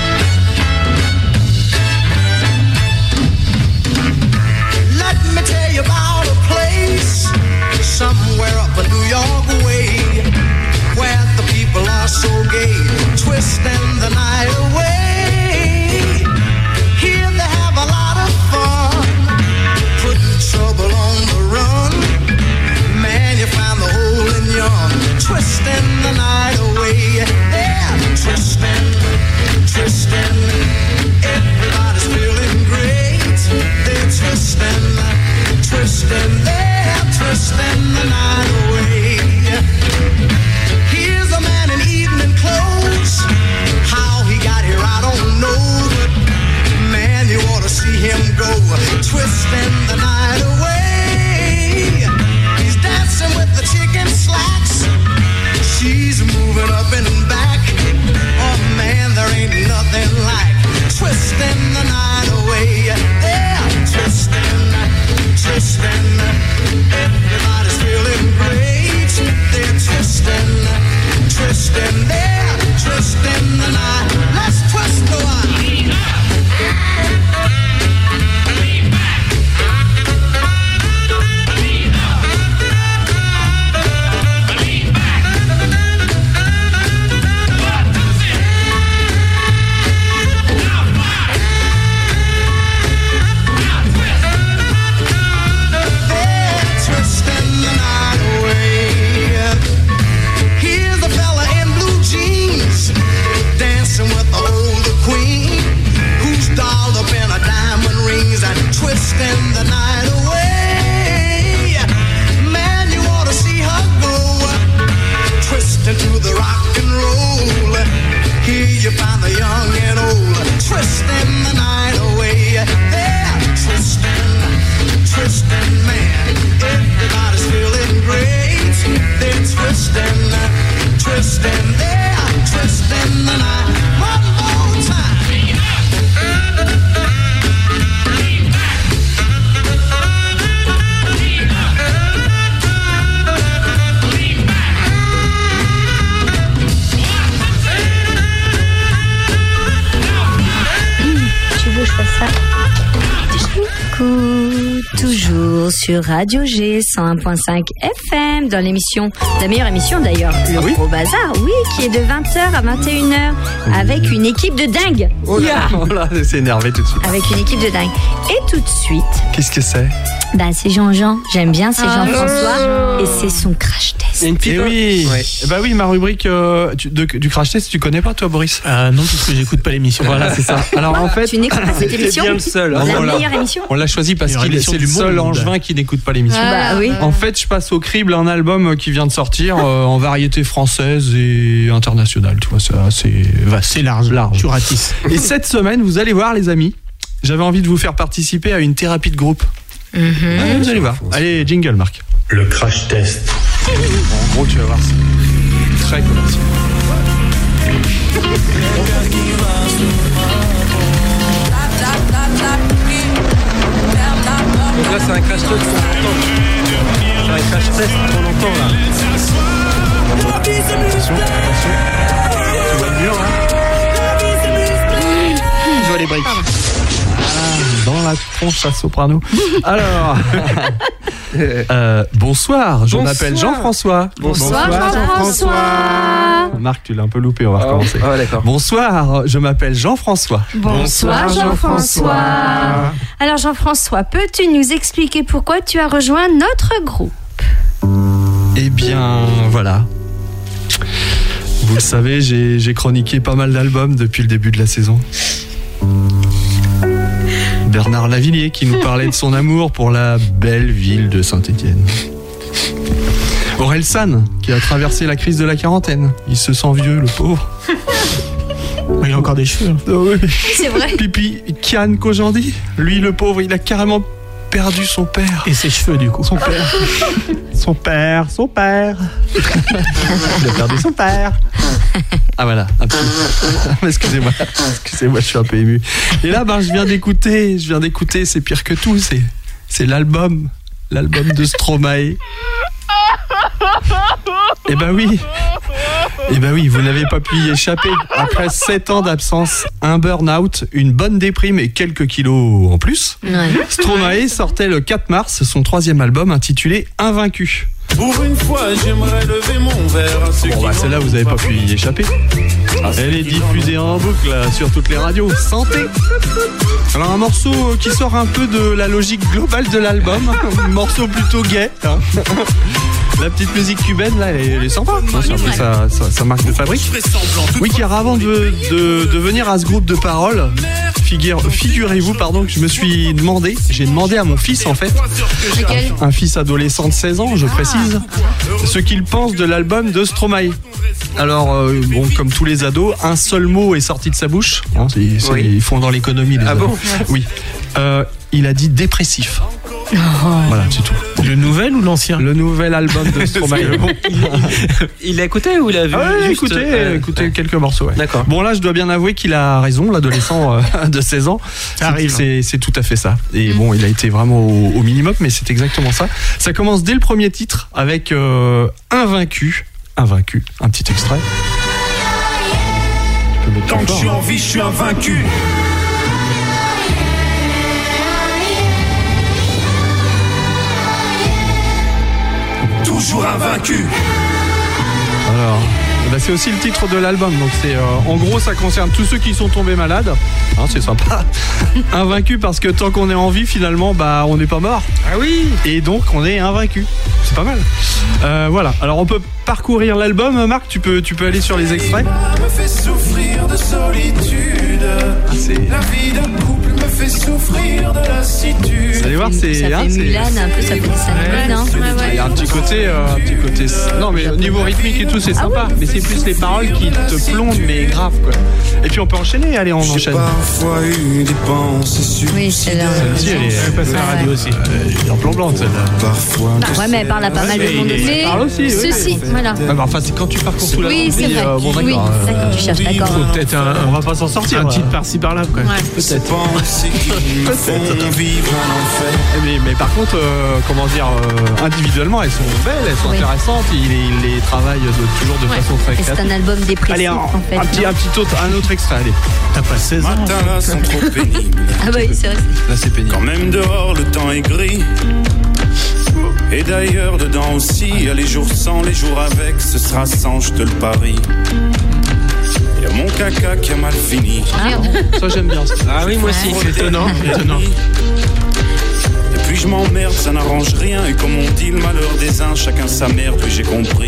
S12: Let me tell you about a place somewhere up a New York way where the people are so gay, twisting the night away. Here they have a lot of fun, putting trouble on the run. Man, you find the hole in yon, twisting the night away. Yeah, twisting, twisting. Everybody's feeling great. They're twisting, twisting, they're twisting the night away. Here's a man in evening clothes. How he got here, I don't know. But man, you ought to see him go, twisting the night away. He's dancing with the chicken slacks. She's moving up and back. Oh man, there ain't nothing like twisting the night away. Yeah, twisting, twisting. Everybody's feeling great. They're twisting, twisting. They're twisting the night. Let's twist the wine. Twisting the night away. Man, you ought to see her go, twisting to the rock and roll. Here you find the young and old, twisting the night away. They're twisting, twisting, man. Everybody's feeling great. They're twisting, twisting, they're twisting the night. One more time.
S7: retour sur Radio G cent un virgule cinq F M dans l'émission, la meilleure émission d'ailleurs, le
S4: Ah oui
S7: Gros Bazar, oui, qui est de vingt heures à vingt et une heures avec une équipe de dingue.
S4: Oh là, oh là, c'est énervé tout de suite.
S7: Avec une équipe de dingue. Et tout de suite,
S4: Qu'est-ce que c'est?
S7: bah c'est Jean-Jean, j'aime bien, c'est
S5: Ah,
S7: Jean-François et c'est son crash test.
S3: Il y a une petite.
S4: Eh oui,
S3: Ouais.
S4: Eh bah oui, ma rubrique euh, tu- de- du crash test, tu connais pas toi, Boris?
S8: Euh, non, parce que j'écoute pas l'émission.
S4: Voilà, c'est ça. Alors en fait,
S7: Tu n'écoutes pas cette
S3: T'es
S7: émission?
S3: bien le seul. hein.
S7: La
S4: Voilà.
S7: meilleure émission?
S4: on l'a choisi parce
S8: Meilleure
S4: qu'il est
S8: émission
S4: c'est le
S8: du
S4: seul
S8: monde.
S4: angevin qui n'écoute pas l'émission.
S7: Bah oui.
S4: En fait, je passe au crible un album qui vient de sortir euh, en variété française et internationale. Tu vois, c'est assez vaste.
S8: C'est large.
S4: Large.
S8: Tu ratisses.
S4: Et cette semaine, vous allez voir, les amis, j'avais envie de vous faire participer à une thérapie de groupe.
S7: Mhm.
S4: Ouais, vous allez voir. Allez, jingle, Marc.
S10: Le crash test.
S4: En gros, tu vas voir, c'est très commercial.
S3: Donc là, c'est un crash test trop longtemps. C'est un crash test trop longtemps là.
S4: Attention, attention. Tu vois le mur, là? Je vois les briques. Ah, dans la tronche à soprano. Alors, euh, bonsoir, je
S3: Bonsoir.
S4: m'appelle Jean-François.
S3: Bonsoir,
S5: Jean-François.
S4: Marc, tu l'as un peu loupé, on va recommencer.
S3: Ah ouais, d'accord.
S4: Bonsoir, je m'appelle Jean-François.
S5: Bonsoir Jean-François. Alors Jean-François, peux-tu nous expliquer pourquoi tu as rejoint notre groupe?
S4: Eh bien, voilà. Vous le savez, j'ai j'ai chroniqué pas mal d'albums depuis le début de la saison. Bernard Lavillier qui nous parlait de son amour pour la belle ville de Saint-Étienne. Aurel San qui a traversé la crise de la quarantaine. Il se sent vieux, le pauvre.
S8: Il a encore des cheveux. hein.
S4: Oh oui.
S5: C'est vrai.
S4: Pipi Kian Kojandi, lui le pauvre, il a carrément perdu son père.
S8: Et ses cheveux, du coup.
S4: Son père. Son père, son père. Il a perdu son père. Ah voilà, un petit. Excusez-moi, excusez-moi, je suis un peu ému. Et là, ben, je viens d'écouter, je viens d'écouter, c'est pire que tout, c'est, c'est l'album, l'album de Stromae. Eh ben oui, eh ben oui, vous n'avez pas pu y échapper. Après sept ans d'absence, un burn-out, une bonne déprime et quelques kilos en plus,
S7: Ouais.
S4: Stromae sortait le quatre mars son troisième album intitulé Invaincu.
S14: Pour une fois, j'aimerais lever mon verre à ceux
S4: Bon bah celle-là vous n'avez pas pu y échapper. Elle est diffusée en boucle là, sur toutes les radios. Santé. Alors un morceau qui sort un peu de la logique globale de l'album, un morceau plutôt gay. Hein. La petite musique cubaine là, elle est, elle est sympa. Hein, c'est un peu sa, sa, sa marque de fabrique. Oui, car avant de, de, de venir à ce groupe de paroles, figure, figurez-vous pardon que je me suis demandé, j'ai demandé à mon fils en fait,
S5: Lequel?
S4: un fils adolescent de seize ans, je précise, ce qu'il pense de l'album de Stromae. Alors, euh, bon, comme tous les ados, un seul mot est sorti de sa bouche. Hein, c'est- c'est-
S3: Oui.
S4: Ils font dans l'économie. Les
S3: Ah
S4: ados.
S3: bon?
S4: Oui. Euh, il a dit dépressif. Voilà, c'est tout.
S8: Le nouvel ou l'ancien?
S4: Le nouvel album de Stromae. Bon.
S3: Il l'a écouté ou il a vu?
S4: Ah ouais,
S3: juste,
S4: écoutez,
S3: euh,
S4: écoutez
S3: ouais.
S4: quelques morceaux. Ouais.
S3: D'accord.
S4: Bon là, je dois bien avouer qu'il a raison, l'adolescent euh, de seize ans.
S8: Ça arrive.
S4: C'est c'est tout à fait ça. Et bon, il a été vraiment au, au minimum, mais c'est exactement ça. Ça commence dès le premier titre avec euh, Invaincu. Invaincu. Un petit extrait. Je peux mettre
S14: Tant que je
S4: encore,
S14: suis
S4: hein.
S14: en vie, je suis invaincu. Toujours invaincu.
S4: Alors, bah, c'est aussi le titre de l'album. Donc c'est euh, en gros, ça concerne tous ceux qui sont tombés malades. Hein, c'est sympa. Invaincu parce que tant qu'on est en vie, finalement, bah on n'est pas mort.
S3: Ah oui.
S4: Et donc on est invaincu. C'est pas mal. Euh, voilà. Alors on peut parcourir l'album. Marc, tu peux, tu peux aller sur les extraits.
S14: Me fait souffrir de solitude.
S4: Ah, c'est...
S14: La vie d'un couple me fait souffrir de lassitude.
S4: Vous allez voir, c'est.
S7: Ça
S4: hein,
S7: fait
S4: c'est-
S7: Mulan un peu, ça fait des Mulan, hein.
S4: Il y a un petit côté, euh, un petit côté. Non, mais au niveau rythmique et tout, c'est sympa. Mais c'est plus les paroles qui te plongent, mais grave quoi. Et puis on peut enchaîner. Allez, on
S14: J'ai
S4: enchaîne.
S14: parfois eu des pensées
S7: Oui, c'est là.
S4: Celle-ci, elle est,
S8: Elle passe à la radio aussi.
S4: elle est en plan blanc, celle-là.
S14: Parfois.
S7: Bah ouais, mais elle parle à pas mal de monde aussi.
S5: Mais
S4: parle aussi, oui.
S5: ceci, voilà.
S4: Ah bah, enfin, c'est quand tu parcours tout la
S5: Oui, c'est vrai.
S4: bon, d'accord.
S5: Oui,
S4: euh,
S7: D'accord, tu cherches, d'accord.
S8: Faut peut-être un,
S4: on va pas s'en sortir.
S8: un
S4: là.
S8: titre par-ci par-là, quoi.
S14: Ces pensées qui me font vivre en enfer.
S4: Mais, mais par contre, euh, comment dire, euh, individuellement, elles sont belles, elles sont
S7: Oui.
S4: intéressantes. Il, il les travaille de, toujours de façon très
S7: Et c'est
S4: créative.
S7: un album dépressif
S4: Allez, un,
S7: en fait.
S4: un petit,
S7: non
S4: un petit autre, un autre extrait. Allez,
S8: T'as pas seize ans.
S14: Matin là sont trop pénibles.
S7: Ah bah oui, c'est vrai.
S4: là c'est pénible.
S14: Quand même dehors le temps est gris. Et d'ailleurs, dedans aussi, il y a les jours sans, les jours avec, ce sera sans, je te le parie. Il y a mon caca qui a mal fini.
S7: Ah,
S4: ça j'aime bien.
S3: Ah oui, moi aussi.
S8: C'est étonnant, étonnant.
S14: Et puis je m'emmerde, ça n'arrange rien. Et comme on dit, le malheur des uns, chacun sa merde, puis j'ai compris.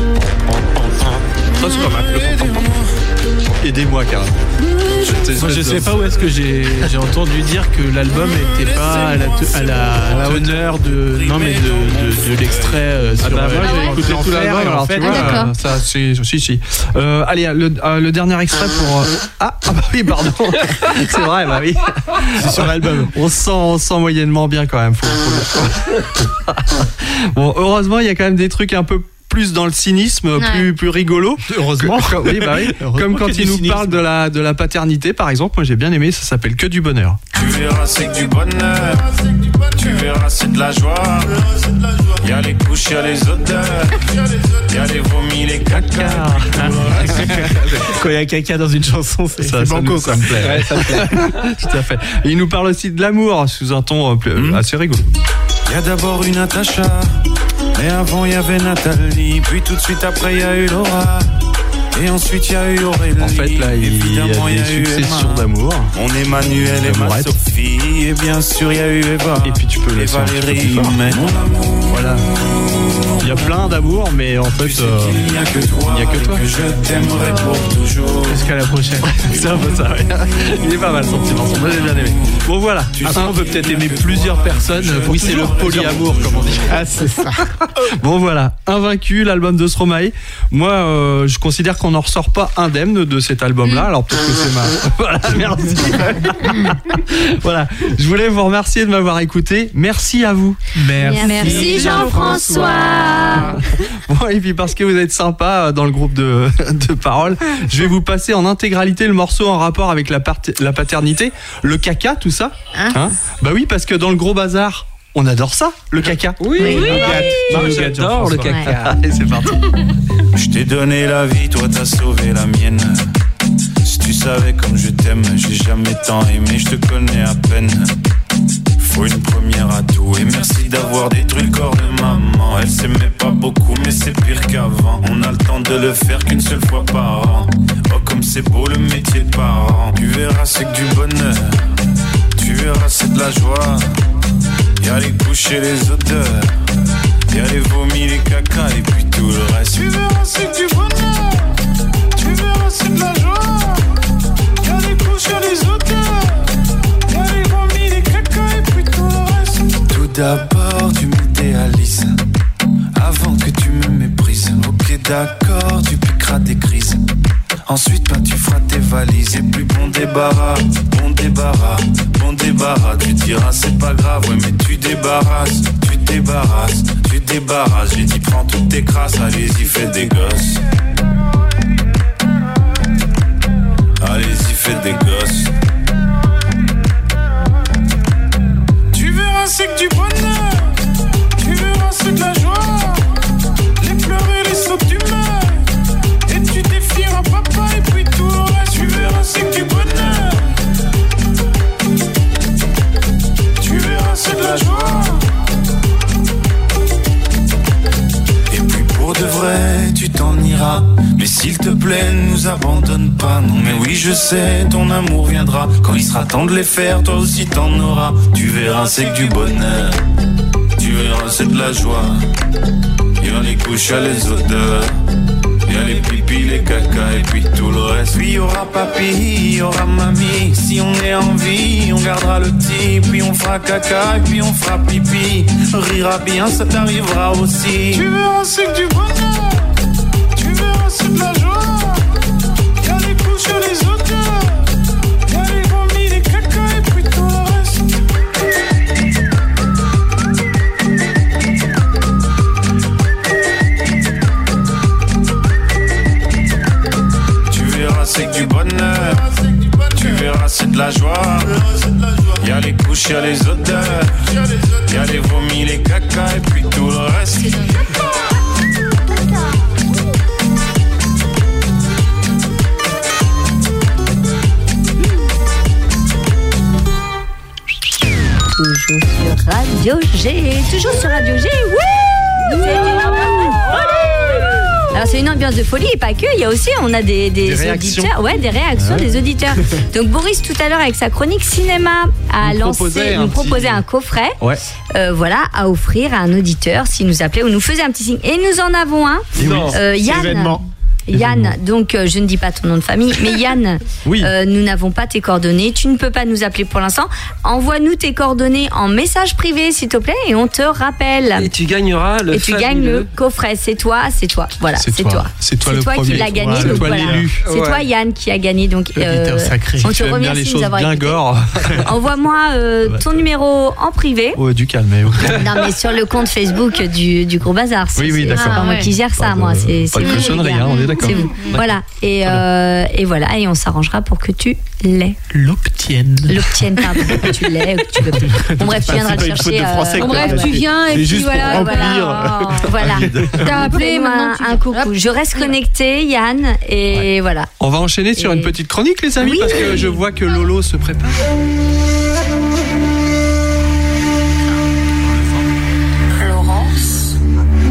S4: Ça c'est pas mal. Aidez-moi, carrément.
S8: Moi, je sais pas où est-ce que j'ai, j'ai entendu dire que l'album n'était pas à la, te, à la, à la honneur de, non mais de, de, de l'extrait euh, sur.
S4: Ah bah, moi j'ai écouté tout l'album, alors
S8: en fait,
S4: tu vois,
S7: ah,
S4: euh, ça c'est si si. Euh, allez, le, euh, le dernier extrait pour. Euh, ah, ah bah oui, pardon. C'est vrai, bah oui.
S8: C'est sur l'album.
S4: On sent, on sent moyennement bien quand même. Faut, faut... Bon, heureusement, il y a quand même des trucs un peu plus dans le cynisme, ouais. plus plus rigolo.
S8: Heureusement.
S4: Que, oui, bah oui. Heureusement. Comme quand il nous cynisme. parle de la de la paternité, par exemple. Moi, j'ai bien aimé. Ça s'appelle Que du bonheur.
S14: Tu verras, c'est que du bonheur. Tu verras, c'est de la joie. Il y a les couches, il y a les odeurs. Il y a les vomis, les caca.
S8: Quand il y a caca dans une chanson, c'est,
S4: ça,
S8: c'est
S4: ça,
S8: banco,
S4: nous, ça me plaît. Ouais, ça me plaît. Tout à fait. Et il nous parle aussi de l'amour sous un ton euh, plus, mmh. assez rigolo.
S14: Il y a d'abord une Natacha, mais avant il y avait Nathalie, puis tout de suite après il y a eu Laura, et ensuite il y a eu Aurélie.
S4: En fait là il y a des successions d'amour.
S14: On est Emmanuel et ma Sophie, et bien sûr il y a eu Eva.
S4: Et puis tu peux laisser un petit peu plus fort.
S14: Mais mon amour,
S4: voilà. Il y a plein d'amour, mais en fait euh,
S14: il n'y a que toi,
S4: il y a que toi.
S14: Que je t'aimerai pour toujours.
S8: Jusqu'à la prochaine.
S4: C'est un peu ça. Ouais. Il est pas mal son petit morceau. Moi j'ai bien aimé. Bon voilà.
S8: Après on peut peut-être aimer plusieurs personnes.
S4: Oui, c'est le polyamour comme on dit.
S8: Ah c'est ça.
S4: Bon voilà, Invaincu, l'album de Stromae. Moi euh, je considère qu'on n'en ressort pas indemne de cet album-là. Alors peut-être que c'est ma. Voilà, merci. Voilà. Je voulais vous remercier de m'avoir écouté. Merci à vous.
S8: Merci,
S5: Merci Jean-François.
S4: Bon, et puis parce que vous êtes sympa dans le groupe de, de paroles, je vais vous passer en intégralité le morceau en rapport avec la, part- la paternité, le caca, tout ça. Hein hein bah oui, parce que dans le gros bazar, on adore ça, le caca.
S3: Oui, oui, oui.
S4: Bah,
S3: j'adore le caca.
S4: Allez, c'est parti.
S14: Je t'ai donné la vie, toi t'as sauvé la mienne. Si tu savais comme je t'aime, j'ai jamais tant aimé, je te connais à peine. Faut une première à tout et merci d'avoir détruit le corps de maman. Elle s'aimait pas beaucoup mais c'est pire qu'avant. On a le temps de le faire qu'une seule fois par an. Oh comme c'est beau le métier de parent. Tu verras c'est que du bonheur. Tu verras c'est de la joie. Y'a les couches et les odeurs. Y'a les vomis, les caca et puis tout le reste. Tu verras c'est que du bonheur. Tu verras c'est de la joie. Y'a les couches et les odeurs. Y'a les vomis, les caca et puis tout le reste. Tout d'abord tu m'idéalises avant que tu me méprises. Ok d'accord, tu piqueras des crises. Ensuite ben tu feras tes valises. Et puis bon débarras, bon débarras, bon débarras. Tu diras c'est pas grave, ouais mais tu débarrasses. Tu débarrasses, tu débarrasses. J'ai dit prends toutes tes crasses, allez-y fais des gosses. Allez-y fais des gosses. Tu verras c'est que du bonheur. Tu verras c'est de la joie. Les pleurs et les sauts que tu meurs. Et tu défieras papa et puis tout le reste. Tu verras c'est que du bonheur. Tu verras c'est de la joie. Et puis pour de vrai tu t'en iras. Mais s'il te plaît ne nous abandonne pas. Non mais oui je sais ton amour viendra. Quand il sera temps de les faire toi aussi t'en auras. Tu verras c'est que du bonheur. Tu verras c'est de la joie. Y'a les couches, y'a les odeurs. Y'a les pipis, les caca et puis tout le reste. Puis y'aura papy, y'aura mamie. Si on est en vie, on gardera le petit. Puis on fera caca et puis on fera pipi. Rira bien, ça t'arrivera aussi. Tu verras c'est que du bonheur. Tu verras c'est de la joie. Y'a les couches, y'a les odeurs. Y'a les vomis, les caca et puis tout le reste. C'est que du bonheur. Tu verras c'est de la joie. Y'a les couches, y'a les odeurs. Y'a les vomis, les caca et puis tout le reste.
S7: Toujours sur Radio G. Toujours sur Radio G. Wouh! C'est une ambiance de... Alors c'est une ambiance de folie et pas que, il y a aussi, on a des, des,
S4: Des
S7: auditeurs, ouais, des réactions
S4: Ah ouais.
S7: des auditeurs. Donc Boris tout à l'heure avec sa chronique cinéma a
S4: Nous
S7: lancé,
S4: proposait un
S7: nous
S4: petit-
S7: proposait un coffret,
S4: Ouais.
S7: euh, voilà, à offrir à un auditeur s'il nous appelait ou nous faisait un petit signe. Et nous en avons un,
S4: Non.
S7: euh, Yann.
S8: Événement.
S7: Yann, donc euh, je ne dis pas ton nom de famille, mais Yann,
S4: Oui.
S7: euh, nous n'avons pas tes coordonnées, tu ne peux pas nous appeler pour l'instant. Envoie-nous tes coordonnées en message privé, s'il te plaît, et on te rappelle.
S3: Et tu gagneras le
S7: Et tu gagnes le coffret, c'est toi, c'est toi, voilà,
S4: C'est
S7: c'est
S4: toi.
S7: toi.
S4: C'est toi le
S7: qui
S4: premier.
S7: l'a gagné,
S4: C'est
S7: donc
S4: toi
S7: voilà.
S4: l'élu.
S7: C'est
S3: Ouais.
S7: toi Yann qui a gagné, donc
S8: L'auditeur sacré.
S7: on
S4: Tu
S7: te
S4: aimes bien
S7: remercie
S4: les
S7: de nous
S4: choses
S7: avoir
S4: bien
S7: écoutés.
S4: gore.
S7: Envoie-moi euh, ton numéro en privé.
S4: Oh, du calme. eh, oh.
S7: Non mais sur le compte Facebook du, du Gros Bazar. C'est-
S4: Oui, oui,
S7: c'est-
S4: d'accord.
S7: C'est pas moi
S5: Ah,
S7: qui gère ça,
S4: Pas de-
S7: moi. C'est
S4: pas
S7: c'est
S4: de
S7: vous,
S4: cochonnerie,
S7: les gars.
S4: hein, on est d'accord.
S7: C'est vous. Voilà. Et, euh, et voilà, et on s'arrangera pour que tu l'aies.
S8: L'obtienne.
S7: L'obtiennes, pardon, que tu l'aies ou que tu l'obtiennes. Bon, bref, tu
S8: Enfin,
S7: viendras
S8: c'est
S7: le
S8: pas une faute
S7: chercher.
S8: de français,
S5: Bon,
S8: quoi.
S5: bref, tu viens et
S8: C'est
S5: puis
S8: juste pour
S5: voilà.
S8: remplir.
S5: voilà.
S7: Voilà.
S5: T'as appelé,
S7: Fais-moi
S5: maintenant tu
S7: un
S5: viens.
S7: coucou. Je reste connectée, Yann, et voilà.
S4: On va enchaîner sur
S7: Et-
S4: une petite chronique, les amis,
S7: Oui.
S4: parce que je vois que Lolo se prépare.
S13: Laurence.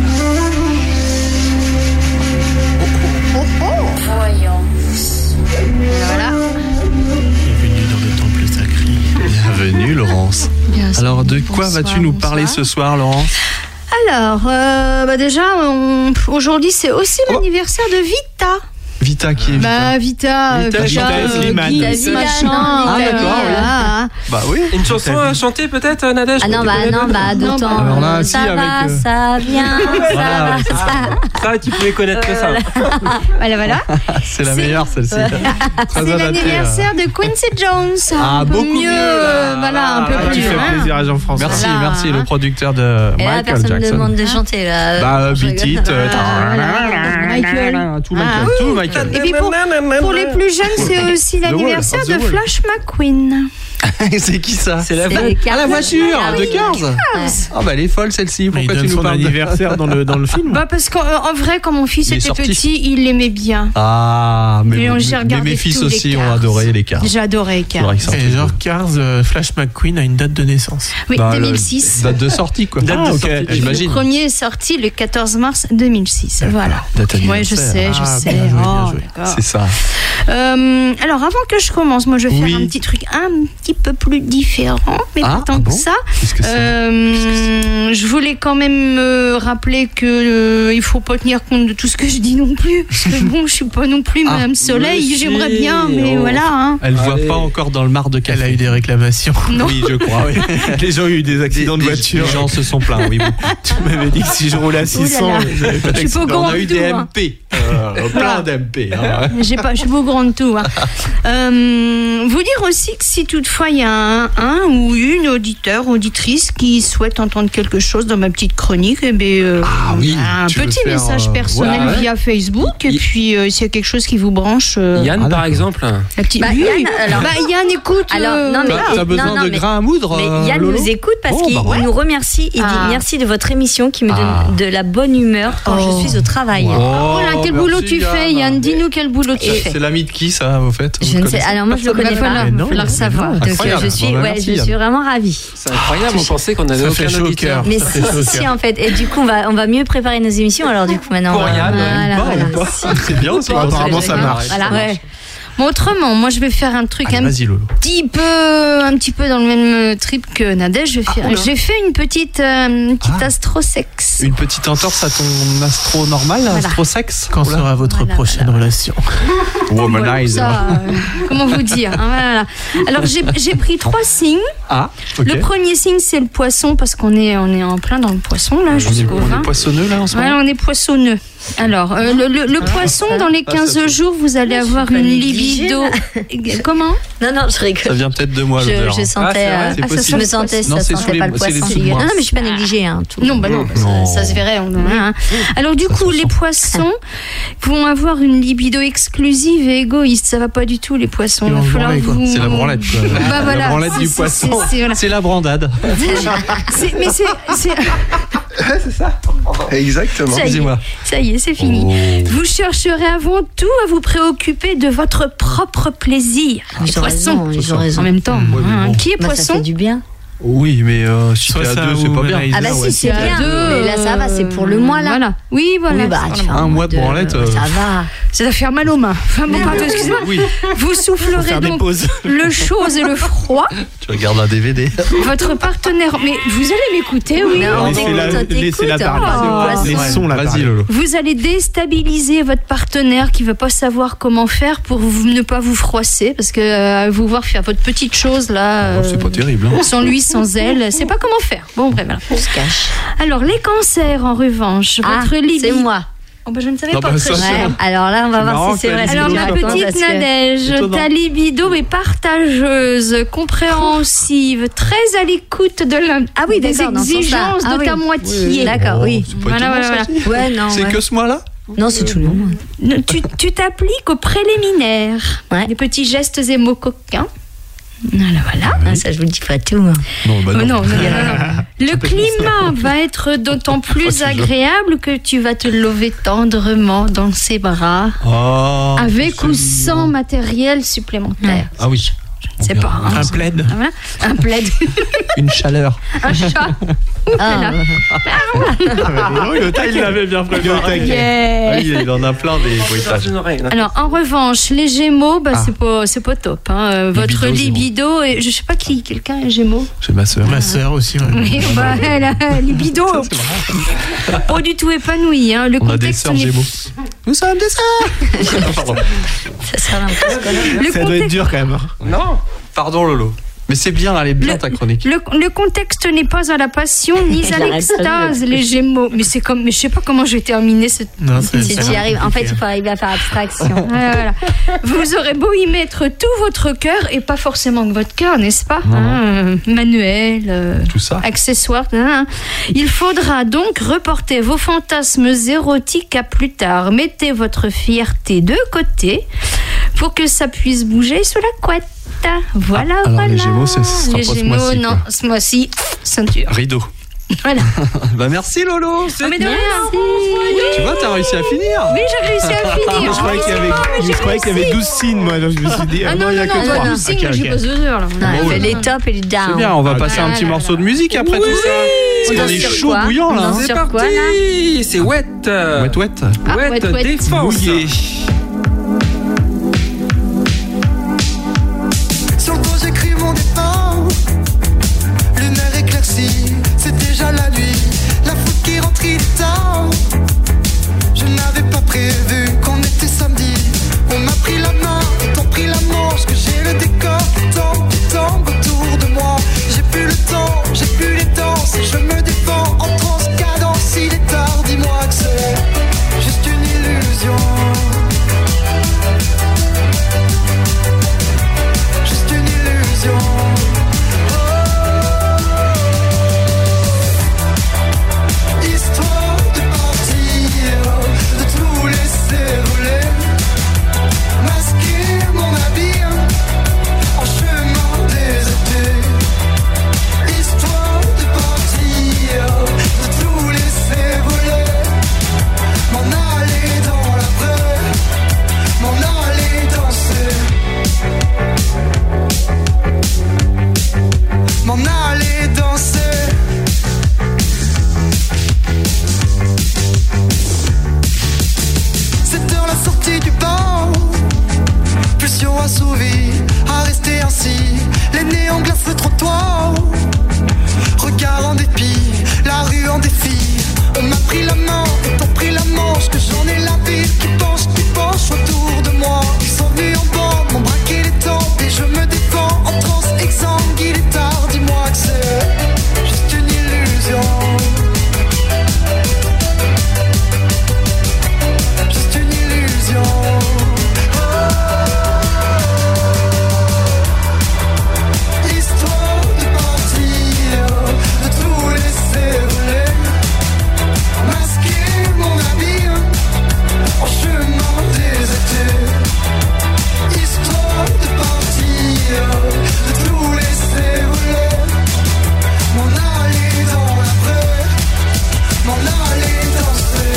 S13: Voyance.
S5: Voilà.
S8: Bienvenue dans le temple sacré.
S4: Bienvenue, Laurence.
S5: Bien sûr.
S4: Alors, de quoi
S5: Bonsoir,
S4: vas-tu nous parler
S5: bonsoir.
S4: ce soir, Laurence?
S5: Alors, euh, bah déjà, on- aujourd'hui, c'est aussi l'anniversaire de Vita.
S4: Vita qui est Vita.
S5: Bah, Vita,
S4: Vita,
S5: euh,
S4: Vita
S5: euh,
S8: Slimane.
S5: Guy,
S7: Vita
S5: machin.
S7: Slimane,
S4: Ah,
S7: Vita,
S4: d'accord, oui.
S5: voilà.
S4: Bah oui.
S3: Une chanson à chanter peut-être, Nadège?
S7: Ah non, bah non, bah
S5: Non,
S7: d'autant.
S5: bah,
S4: alors là, si,
S7: ça
S4: avec,
S7: va,
S4: euh,
S7: ça vient, ça
S4: Voilà,
S7: va,
S4: c'est
S7: ça.
S3: Ça, tu pouvais connaître que ça.
S5: Voilà, voilà.
S4: C'est la
S5: C'est-
S4: meilleure, celle-ci. Très
S5: C'est
S4: adaptée,
S5: l'anniversaire de Quincy Jones.
S4: Ah,
S5: un peu
S4: beaucoup mieux,
S5: euh,
S4: là.
S5: voilà, un peu
S4: Ah,
S8: Tu
S5: plus.
S8: fais
S5: hein.
S8: plaisir à Jean-François.
S4: Merci,
S5: Voilà.
S4: merci, le producteur de
S7: Et là,
S4: Michael
S7: personne ne
S4: Jackson.
S7: demande de chanter. Là.
S4: Bah, euh,
S7: Je
S4: Beat
S7: rigole.
S4: It, euh,
S5: Voilà. Michael.
S4: tout Michael,
S5: Ah.
S4: tout Michael.
S5: Et puis pour, pour les plus jeunes, c'est aussi l'anniversaire
S4: Wall,
S5: de
S4: The Wall.
S5: Flash McQueen.
S4: C'est qui ça?
S3: C'est la
S7: C'est
S3: vraie.
S7: les
S4: Ah, la
S7: Cars.
S4: voiture
S7: Ah
S4: de
S7: oui.
S4: Cars.
S7: Ouais.
S4: Ah bah elle est folle celle-ci.
S8: Mais il
S4: Pourquoi
S8: donne
S4: tu nous
S8: son
S4: parles de...
S8: anniversaire dans le, dans le film.
S5: Bah parce qu'en en vrai, quand mon fils
S4: Il est
S5: était
S4: sorti.
S5: petit, il l'aimait bien.
S4: Ah, mais,
S5: Et on-
S4: mais-
S5: j'ai
S4: mais
S5: regardé
S4: mes fils
S5: tous les
S4: aussi ont
S5: Cars.
S4: adoré les Cars.
S5: J'adorais
S4: C'est
S5: Cars.
S4: vrai que c'est un
S8: Et
S4: truc
S8: genre
S4: de-
S8: Cars, euh, Flash McQueen a une date de naissance.
S5: Oui,
S4: Bah, le-
S5: deux mille six.
S4: Date de sortie quoi.
S8: Date
S4: Ah,
S8: de
S4: ok,
S8: sortie.
S5: Le
S4: j'imagine.
S5: premier est sorti le quatorze mars deux mille six. Voilà.
S4: Date
S5: Ouais, je
S4: anniversaire.
S5: sais, je
S8: Ah,
S5: sais.
S8: bien joué, bien
S5: Oh,
S8: joué.
S5: d'accord.
S4: C'est ça.
S5: Euh, alors, avant que je commence, moi, je vais
S4: Oui.
S5: faire un petit truc un petit peu plus différent, mais
S4: Ah,
S5: pas tant
S4: ah
S5: que
S4: bon
S5: ça.
S4: Qu'est-ce que c'est
S5: Euh, je voulais quand même me rappeler que euh, il faut pas tenir compte de tout ce que je dis non plus, parce que bon, je suis pas non plus
S4: Ah,
S5: Madame Soleil.
S3: mais
S5: J'aimerais
S3: si.
S5: bien, mais
S3: Oh.
S5: voilà. Hein.
S4: Elle voit
S3: Allez.
S4: pas encore dans le mar de café.
S8: Elle a eu des réclamations.
S5: Non.
S4: Oui, je crois. Oui.
S8: Les gens ont eu des accidents de
S4: Des-
S8: voiture.
S4: Les gens se sont plaints. Oui, beaucoup.
S8: Tu m'avais dit que si je roulais à six cents,
S5: Ouh là là.
S8: j'avais pas
S5: Je suis pas au
S8: d'accident.
S5: courant
S4: On a eu
S5: de
S4: des
S5: tout, hein.
S4: M P. Euh, plein d'M P. hein.
S5: J'ai pas, je suis pas au courant de tout. Hein. Euh, vous dire aussi que si toutefois il y a un, un ou une auditeur, auditrice qui souhaite entendre quelque chose dans ma petite chronique, eh ben, euh,
S4: Ah oui,
S5: un
S4: tu veux
S5: petit
S4: faire,
S5: message
S4: euh,
S5: personnel
S4: ouais, ouais.
S5: via Facebook. Et
S3: Il-
S5: puis euh, s'il y a quelque chose qui vous branche, euh,
S3: Yann,
S4: Ah,
S3: par
S4: d'accord.
S3: exemple.
S5: la petite.
S7: Bah,
S5: Oui,
S7: Yann,
S5: oui.
S7: alors-
S5: Bah, Yann, écoute.
S7: Alors,
S5: euh,
S7: non, mais-
S5: voilà.
S4: T'as
S7: Et-
S4: besoin
S7: non, non,
S4: de
S7: mais-
S4: grains à moudre
S7: Mais
S4: euh,
S7: Yann
S4: Lolo
S7: nous écoute parce
S4: Oh,
S7: qu'il
S4: bah
S7: il
S4: ouais.
S7: nous remercie. Il
S5: Ah.
S7: dit merci de votre émission qui me
S4: Ah.
S7: donne de la bonne humeur quand
S5: Oh.
S7: je suis au travail.
S5: Oh là, quel boulot
S4: merci,
S5: tu fais,
S4: Yann.
S5: Yann? Dis-nous quel boulot tu
S4: C'est-
S5: fais.
S4: C'est l'ami de qui ça, au fait
S7: Je
S4: Vous
S7: ne sais.
S4: connaissez
S7: Alors moi je le connais pas.
S5: Mais
S8: non,
S7: Faut le
S8: mais
S7: savoir.
S8: non.
S7: Donc euh,
S4: Incroyable.
S7: je suis,
S4: Bon, bah,
S7: ouais,
S4: merci,
S7: je
S4: Yann.
S7: suis vraiment ravie.
S3: C'est incroyable, on pensait qu'on avait
S8: Ça
S3: aucun
S8: fait chaud au
S3: auditeur.
S8: cœur.
S7: Mais
S8: Ça fait
S7: si,
S8: chaud au
S7: si,
S8: cœur.
S7: en fait. Et du coup on va on va mieux préparer nos émissions. Alors du coup maintenant.
S3: Pour
S7: on va-
S3: Yann,
S7: voilà,
S4: Ou pas,
S7: voilà.
S4: ou pas.
S7: Si.
S4: C'est bien aussi.
S8: Apparemment, ça marche.
S7: Voilà.
S5: Ouais. Bon, autrement, moi je vais faire un truc
S4: Allez,
S5: un
S4: vas-y, Lolo.
S5: petit peu, un petit peu dans le même trip que Nadège. Je vais faire-
S4: oula.
S5: J'ai fait une petite, euh, une petite
S4: Ah.
S5: astrosex.
S4: Une petite entorse à ton astro normal,
S5: Voilà.
S4: astrosexe.
S8: Quand sera votre
S5: Voilà,
S8: prochaine relation?
S4: Womanizer.
S5: Ça, euh, comment vous dire hein, voilà. Alors j'ai j'ai pris trois signes.
S4: Ah, ok.
S5: Le premier signe c'est le poisson parce qu'on est on est en plein dans le poisson là
S4: On est,
S5: jusqu'au
S4: on
S5: vingt.
S4: est poissonneux là en ce
S5: Ouais,
S4: moment.
S5: on est poissonneux. Alors, euh, le, le- le poisson, dans les
S4: Ah, ça
S5: quinze
S4: fait-
S5: jours, vous allez
S7: Je suis
S5: avoir
S7: pas
S5: une
S7: négligée,
S5: libido. Comment
S7: Non non je
S4: Ça
S7: rigole.
S4: vient peut-être de moi
S7: Je,
S4: l'odeur.
S7: je
S4: hein.
S7: sentais.
S3: Ah, c'est vrai,
S7: euh,
S4: c'est
S7: ah, ça,
S4: possible.
S7: je me sentais.
S4: Non,
S7: Ça
S4: c'est sous
S7: sentait
S4: les-
S7: pas le
S4: c'est les
S7: poisson.
S4: dessous de moi.
S7: Non non mais je suis pas négligée. Hein, tout.
S5: Non, bah non, bah,
S4: Non.
S5: Ça, ça se verrait. On, hein. Alors du coup, les poissons vont avoir une libido exclusive et égoïste. Ça va pas du tout, les poissons.
S8: Ils
S5: Il va
S8: vont
S5: falloir
S8: branler, quoi.
S5: vous...
S4: C'est la branlette quoi.
S5: Bah, voilà.
S4: La branlette
S5: C'est-
S4: du
S5: c'est-
S4: poisson.
S5: c'est- c'est- voilà.
S4: C'est la brandade.
S5: C'est- Mais c'est... c'est-
S4: Exactement.
S5: Ça y est,
S4: Excusez-moi.
S5: ça y est, c'est fini.
S4: Oh.
S5: Vous chercherez avant tout à vous préoccuper de votre propre plaisir. Les
S7: Ils ont
S5: poissons.
S7: raison. Ils ont raison.
S5: En même temps,
S4: Ouais, mais
S5: hein,
S4: bon.
S5: qui est
S7: Bah, ça
S5: poisson
S7: fait du bien.
S4: Oui, mais euh, si t'es à deux, c'est pas bien.
S7: Ah bah si, c'est bien. Mais là, ça va, c'est pour le mois, là.
S5: Voilà. Oui, voilà.
S7: Oui, bah, tu fais
S4: un mois de branlette. euh,
S7: Ça va.
S5: Ça va faire mal aux mains. Enfin bon, pardon, excusez-moi.
S4: Oui.
S5: Vous soufflerez
S4: faire des
S5: donc
S4: pauses.
S5: le chaud et le froid.
S4: Tu regardes un D V D.
S5: Votre partenaire. Mais vous allez m'écouter, oui.
S7: Non,
S8: Laissez-la
S7: on t'écoute.
S8: laissez-la parler.
S7: Oh,
S8: Les sons, là.
S4: Vas-y,
S8: parler.
S4: Lolo.
S5: Vous allez déstabiliser votre partenaire qui va pas savoir comment faire pour vous- ne pas vous froisser, parce que euh, vous voir faire votre petite chose là,
S4: Oh, c'est pas terrible, hein.
S5: sans lui, sans elle, c'est pas comment faire. Bon, bref, voilà.
S7: On se cache.
S5: Alors les cancers, en revanche,
S7: Ah,
S5: votre libido.
S7: c'est moi.
S5: Oh, bah, je ne savais
S4: Non,
S5: pas.
S4: bah,
S5: très
S4: ça,
S5: cher.
S7: Ouais, alors là, on va
S4: C'est
S7: voir
S4: marrant
S7: si c'est
S4: que
S7: vrai.
S4: la
S7: ce
S5: Alors
S7: que tu
S5: ma
S7: racontes,
S5: petite
S7: parce que-
S5: Nadège,
S4: Étonnant.
S5: ta libido est partageuse, compréhensive, très à l'écoute de la,
S7: Ah oui,
S5: des
S7: d'accord, dans ce sens-là.
S5: exigences
S7: Ah
S5: de
S7: oui.
S5: ta moitié.
S7: D'accord, oui.
S4: C'est pas
S5: Voilà,
S4: étonnant,
S5: voilà,
S4: ça, si.
S7: Ouais, non.
S4: C'est
S7: ouais.
S4: que ce mois-là
S7: Non, c'est tout le monde.
S5: Ne- Tu tu t'appliques aux préliminaires.
S7: Ouais.
S5: Des petits gestes et mots coquins. Voilà, voilà.
S7: Ah, ça, je vous le dis pas tout. hein.
S4: Non, bah
S5: Oh
S4: non.
S5: non, non, non, non. Le climat va être d'autant plus
S4: c'est
S5: agréable que tu vas te lever tendrement dans ses bras,
S4: Oh,
S5: avec ou
S4: absolument.
S5: sans matériel supplémentaire.
S4: Ah oui.
S5: Je sais pas. hein.
S8: Un plaid.
S5: Ah, voilà. Un plaid,
S4: Une chaleur.
S5: un chat.
S7: Ah,
S8: Le taille, il l'avait bien préparé.
S5: Yeah.
S4: Ah oui, il en a plein des
S3: Dans
S4: bruitages.
S3: une oreille, là.
S5: Alors, en revanche, les Gémeaux, bah,
S4: Ah.
S5: c'est pas, c'est pas top. Hein. Euh, Votre
S4: Libido,
S5: libido, et je sais pas qui, quelqu'un est Gémeaux.
S4: C'est ma sœur.
S8: Ma sœur aussi. ouais.
S5: Oui, bah, elle a libido, pas du tout épanoui. Hein. Le
S4: On a des
S5: contexte
S4: sœurs
S5: n'est-
S4: Gémeaux. Nous sommes des sœurs. Pardon.
S7: ça sert à rien.
S5: Le
S8: Ça doit être
S5: contexte,
S8: dur quand même.
S3: Non.
S4: Pardon, Lolo. Mais c'est bien, elle est bien
S5: Le-
S4: ta chronique.
S5: le, le contexte n'est pas à la passion ni à
S7: J'arrête
S5: l'extase,
S7: pas de-
S5: les Gémeaux. Mais c'est comme, mais je sais pas comment je vais terminer cette.
S8: Non, c'est
S7: Si tu y arrives, en fait, il faut arriver à faire abstraction.
S5: Voilà, voilà. Vous aurez beau y mettre tout votre cœur, et pas forcément que votre cœur, n'est-ce pas?
S4: Non,
S5: Hein, euh, manuel, euh,
S4: Tout ça.
S5: accessoires. hein. Il faudra donc reporter vos fantasmes érotiques à plus tard. Mettez votre fierté de côté pour que ça puisse bouger sous la couette. Voilà,
S4: Ah, alors
S5: voilà.
S4: les Gémeaux, ce sera
S5: Les
S4: pas ce
S5: Gémeaux,
S4: mois-ci,
S5: non,
S4: quoi.
S5: ce mois-ci, ceinture.
S4: Rideau.
S5: Voilà.
S4: Bah merci, Lolo.
S5: Ah, mais de rien.
S4: Tu vois, t'as réussi à finir.
S5: Oui, j'ai réussi à finir.
S8: Je croyais qu'il y avait, je croyais qu'il y avait douze signes, moi. Donc je me suis dit,
S5: Ah
S8: ah
S5: non,
S8: non, il y a
S5: non,
S8: que
S5: non,
S8: trois.
S5: non,
S7: non.
S5: signe,
S8: Ok,
S5: j'ai
S8: ok.
S5: pas deux heures là.
S7: Non, il
S5: Ouais,
S7: fait les
S5: non,
S7: tops et les downs.
S4: C'est bien, on va
S8: Ah,
S4: passer
S5: là,
S4: un
S5: là,
S4: petit
S5: là,
S4: morceau
S5: là.
S4: de musique après
S3: Oui.
S4: tout ça.
S7: On
S4: Parce qu'on
S7: danse
S4: est
S7: sur
S4: chaud
S7: quoi
S4: bouillant là.
S7: On
S4: hein.
S7: danse
S3: C'est
S7: sur quoi, là
S3: parti. C'est wet.
S4: Wet wet.
S5: Ah,
S3: Wet
S5: wet, wet.
S3: défense.
S4: Mouillé.
S12: Sur le toit j'écris mon départ. Lunaire éclaircie, c'est déjà la nuit. La foule qui rentre il est tard. Je n'avais pas prévu qu'on était samedi. On m'a pris la main, t'ont pris la manche. Que j'ai le décor qui tombe, qui tombe autour de moi. J'ai plus le temps, j'ai plus les danses. Et je me défends en transe, cadence. Il est tard, dis-moi que c'est juste une illusion. Juste une illusion. Histoire de partir, de tout laisser voler. Masquer mon habit en chemin des étés. Histoire de partir, de tout laisser voler. M'en aller dans la vraie, m'en aller danser. M'en aller danser. Cette heure la sortie du bar. Pulsion assouvie à rester ainsi. Les néons glacent le trottoir. Regard en dépit, la rue en défi. On m'a pris la main et t'ont pris la manche. Que j'en ai la ville qui penche, qui penche autour de moi. Ils sont venus en bande, m'ont braqué les tempes. Et je me défends en transe exsangue. Il est tard, dis-moi que c'est juste une illusion. Juste une illusion. Histoire de partir, de tout laisser voler. Masquer mon habit en chemin des étés. Histoire de partir, de tout laisser voler. M'en aller dans la vraie, m'en aller danser.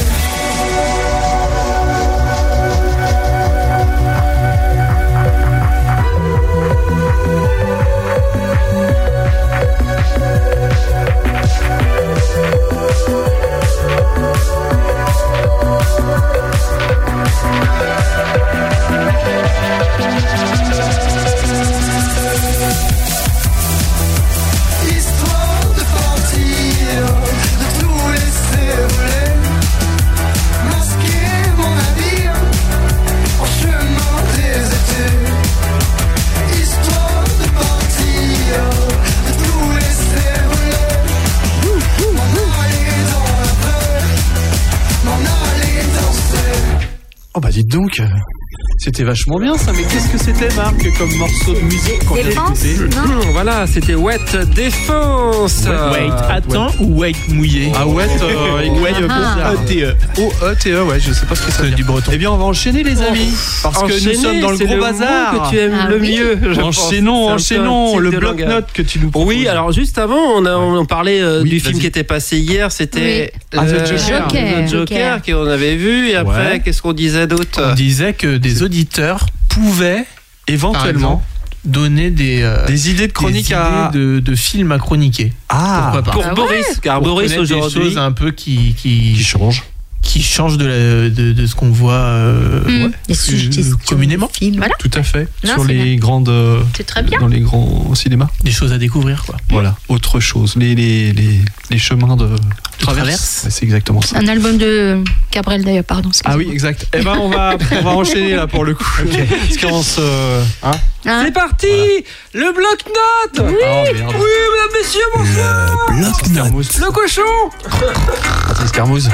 S4: Oh bah dites donc, c'était vachement bien ça, mais qu'est-ce que c'était Marc comme morceau de musique qu'on a
S7: Défense,
S4: écouté?
S7: non?
S3: Voilà, c'était Wet Défense.
S8: Wait, attends ou wait mouillé?
S4: Ah wet, euh, écrit,
S8: Wait,
S4: euh,
S8: ah.
S4: O T E. O E T E, ouais, je sais pas ce que ça veut dire.
S8: Du breton.
S4: Eh bien, on va enchaîner les amis, parce que
S3: Enchaîner,
S4: nous sommes dans le
S3: c'est
S4: gros
S3: mot
S4: bazar.
S3: que tu aimes
S5: Ah
S3: le
S5: oui.
S3: mieux. je pense.
S4: Enchaînons,
S3: C'est un peu un
S4: enchaînons,
S3: type
S4: le
S3: de
S4: bloc-notes
S3: langage.
S4: que tu nous proposes.
S3: Oui, alors juste avant, on, a, on parlait euh,
S4: Oui,
S3: du film
S4: vas-y.
S3: qui était passé hier, c'était
S4: Ah, The
S3: euh,
S4: Joker.
S3: The Joker, qu'on avait vu, et après,
S4: Ouais.
S3: qu'est-ce qu'on disait d'autre?
S8: On disait que des auditeurs pouvaient
S4: éventuellement
S8: donner des, euh,
S4: des idées de chroniques
S8: des
S4: à
S8: idées de, de films à chroniquer.
S4: Ah,
S8: Pourquoi pas?
S3: Pour
S5: Ah ouais.
S3: Boris, car
S8: Pour
S3: Boris
S8: connaître des
S3: aujourd'hui.
S8: choses un peu qui qui,
S4: qui change.
S8: qui changent de, la- de, de ce qu'on voit euh,
S5: Mm.
S8: ouais,
S7: Des
S8: euh,
S7: suggestions.
S8: communément.
S5: Voilà.
S4: Tout à fait.
S5: Non,
S4: Sur
S5: c'est
S4: les grandes, euh,
S5: C'est très bien.
S4: dans les grands cinémas.
S8: Des choses à découvrir, quoi.
S4: Voilà, autre chose. Les les les, les chemins de traverse.
S8: traverse.
S4: Ouais, c'est exactement ça.
S5: Un album de Cabrel d'ailleurs, pardon.
S4: Ah oui, exact. Eh ben on va on va enchaîner là pour le coup. Parce qu'on se hein
S5: Hein
S3: C'est parti. Le bloc-notes.
S4: Oh, merde.
S3: Oui, mesdames, messieurs, bonsoir.
S4: Bloc-notes.
S3: Le cochon.
S4: Patrice Carmouze.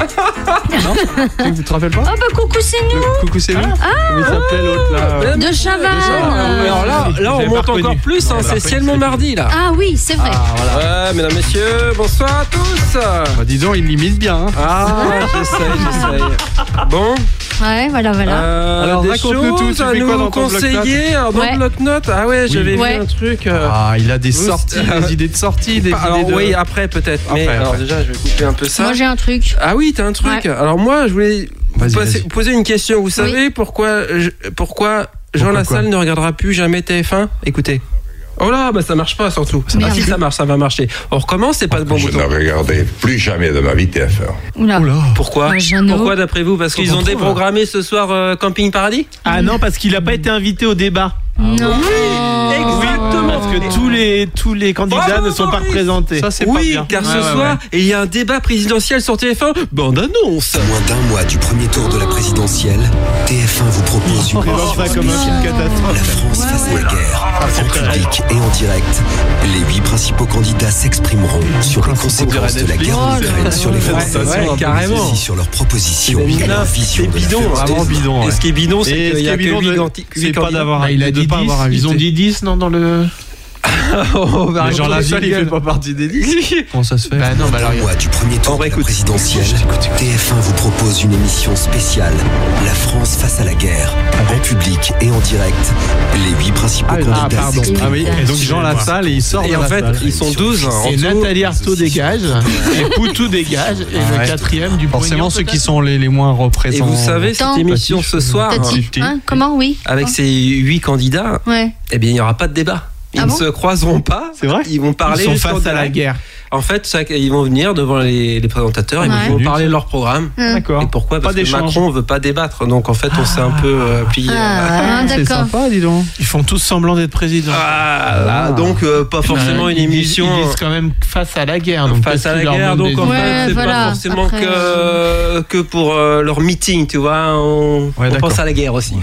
S4: Non, vous te rappelez pas?
S5: Oh bah coucou, c'est nous.
S4: Coucou, c'est nous.
S5: Ah.
S4: Comment il s'appelle l'autre là?
S5: De Chaval.
S3: Alors là, là, on
S8: J'avais
S3: monte
S8: pas reconnu.
S3: encore plus, hein,
S8: Non,
S3: c'est
S8: reconnu,
S3: Ciel Montmardi là.
S5: Ah oui, c'est vrai.
S3: Ouais, mesdames, messieurs, bonsoir à tous.
S4: Bah dis donc, il limite bien. Hein.
S3: Ah, j'essaye, j'essaye. Bon,
S5: Ouais, voilà, voilà.
S3: euh,
S4: Alors,
S3: des
S4: raconte-nous tout,
S3: choses
S4: tu
S3: à
S4: fais quoi
S3: nous
S4: dans ton
S3: conseiller. Alors, dans
S5: Ouais.
S3: le bloc-notes, ah ouais, j'avais
S5: Ouais.
S3: vu un truc. euh,
S4: Ah, il a des
S3: vous-
S4: sorties,
S3: euh,
S4: des idées de sortie, des
S3: alors
S4: idées de.
S3: oui, après peut-être. Mais
S4: Après,
S3: alors
S4: après.
S3: déjà, je vais couper un peu ça.
S5: Moi j'ai un truc.
S3: Ah oui, t'as un truc.
S5: Ouais.
S3: Alors moi, je voulais
S4: Vas-y,
S3: poser,
S4: vas-y.
S3: poser une question. Vous savez pourquoi, je- pourquoi Jean
S4: Pourquoi
S3: Lassalle ne regardera plus jamais T F un? Écoutez. Oh là, bah ça marche pas surtout. Ah
S5: Merde.
S3: si, ça marche, ça va marcher. On recommence, c'est pas le bon
S15: Je
S3: bouton.
S15: ne regardais plus jamais de ma vie T F un.
S5: Oula.
S3: Pourquoi
S5: Bah, Jeannot.
S3: Pourquoi d'après vous? Parce qu'ils
S8: Qu'on
S3: ont
S8: trouve,
S3: déprogrammé ce soir euh, Camping Paradis?
S8: Ah non, parce qu'il n'a pas été invité au débat.
S5: Non.
S3: Exactement.
S8: Parce que tous les, tous les candidats
S3: Bravo,
S8: ne sont pas
S3: Boris.
S8: représentés.
S4: Ça c'est pas
S3: Oui,
S4: bien.
S3: car
S8: Ouais,
S3: ce
S8: ouais,
S3: soir,
S8: ouais.
S3: il y a un débat présidentiel sur T F un. Bande annonce.
S16: Moins d'un mois du premier tour de la présidentielle, T F un vous propose une
S8: On présente ça comme un film
S16: La
S8: catastrophe.
S16: France face à la guerre. En public et en direct, les huit principaux candidats s'exprimeront sur les conséquences de la guerre en Ukraine sur les Français.
S3: Ouais, ouais, carrément.
S16: Ainsi sur leurs propositions
S3: C'est
S16: et leur
S3: bidon,
S16: vision
S3: c'est
S16: de la
S3: bidon,
S16: France.
S4: Vraiment bidon.
S3: Et
S4: Ouais.
S3: ce qui est bidon, c'est
S4: Et
S3: qu'il
S4: ce
S3: y
S4: qui
S3: a
S4: est
S3: que
S4: bidon,
S3: huit
S4: de-
S3: ganti-
S4: c'est
S3: huit
S4: pas
S3: candidats.
S4: d'avoir
S8: Bah, il a
S4: de
S8: dit
S4: pas avoir
S8: dix. Ils ont
S4: invité.
S8: dit dix, non, dans le.
S3: On va
S4: Mais Jean
S3: raconter
S4: Lassalle,
S3: sa
S4: il fait
S3: gueule.
S4: pas partie des dix. Comment ça se fait?
S8: Bah non, bah alors.
S16: Un mois du premier tour
S3: On
S16: de la
S3: réécoute.
S16: présidentielle, T F un vous propose une émission spéciale, La France face à la guerre, en public et en direct. Les huit principaux
S4: Ah,
S16: candidats
S8: pardon.
S16: s'expriment.
S4: Ah oui, et donc Jean Lassalle, il sort
S3: Et
S4: de
S3: en
S4: la
S3: fait,
S4: salle.
S3: ils sont douze. en
S8: Et
S3: tout.
S8: Nathalie Arthaud dégage, et Poutou dégage, et
S4: Ah
S8: le
S4: ouais.
S8: quatrième du
S4: Forcément,
S8: Poignon,
S4: ceux qui
S8: peut-être.
S4: sont les, les moins
S3: Et
S4: représentants.
S3: vous savez, cette
S5: Attends.
S3: émission ce soir,
S5: T'as dit
S4: petit.
S5: hein, comment oui
S3: avec ces huit candidats,
S5: Ouais.
S3: eh bien, il n'y aura pas de débat. Ils
S5: Ah
S3: ne
S5: bon
S3: se croiseront pas.
S4: C'est vrai?
S3: Ils vont parler
S8: Ils sont
S3: juste en
S8: face à la
S3: direct.
S8: guerre.
S3: En fait, chaque- ils vont venir devant les, les présentateurs, ils
S5: Ouais.
S3: vont parler de leur programme.
S4: D'accord.
S3: Et pourquoi? Parce
S4: Pas
S3: que
S4: d'échange.
S3: Macron veut pas débattre. Donc en fait, on s'est un peu euh, plié.
S5: Ah,
S4: C'est
S5: d'accord.
S4: sympa, dis donc.
S8: Ils font tous semblant d'être président.
S3: Ah, là, donc euh, pas forcément une
S8: Ils disent-
S3: émission
S8: Ils disent quand même face à la guerre. Donc
S3: face
S8: qu'est-ce
S3: à la
S8: qu'ils leur
S3: guerre.
S8: demandent
S3: Donc en
S8: des-
S3: fait,
S5: Ouais,
S3: c'est
S5: voilà.
S3: pas forcément
S5: Après,
S3: que que pour euh, leur meeting, tu vois. On,
S4: Ouais,
S3: on
S4: d'accord.
S3: pense à la guerre aussi.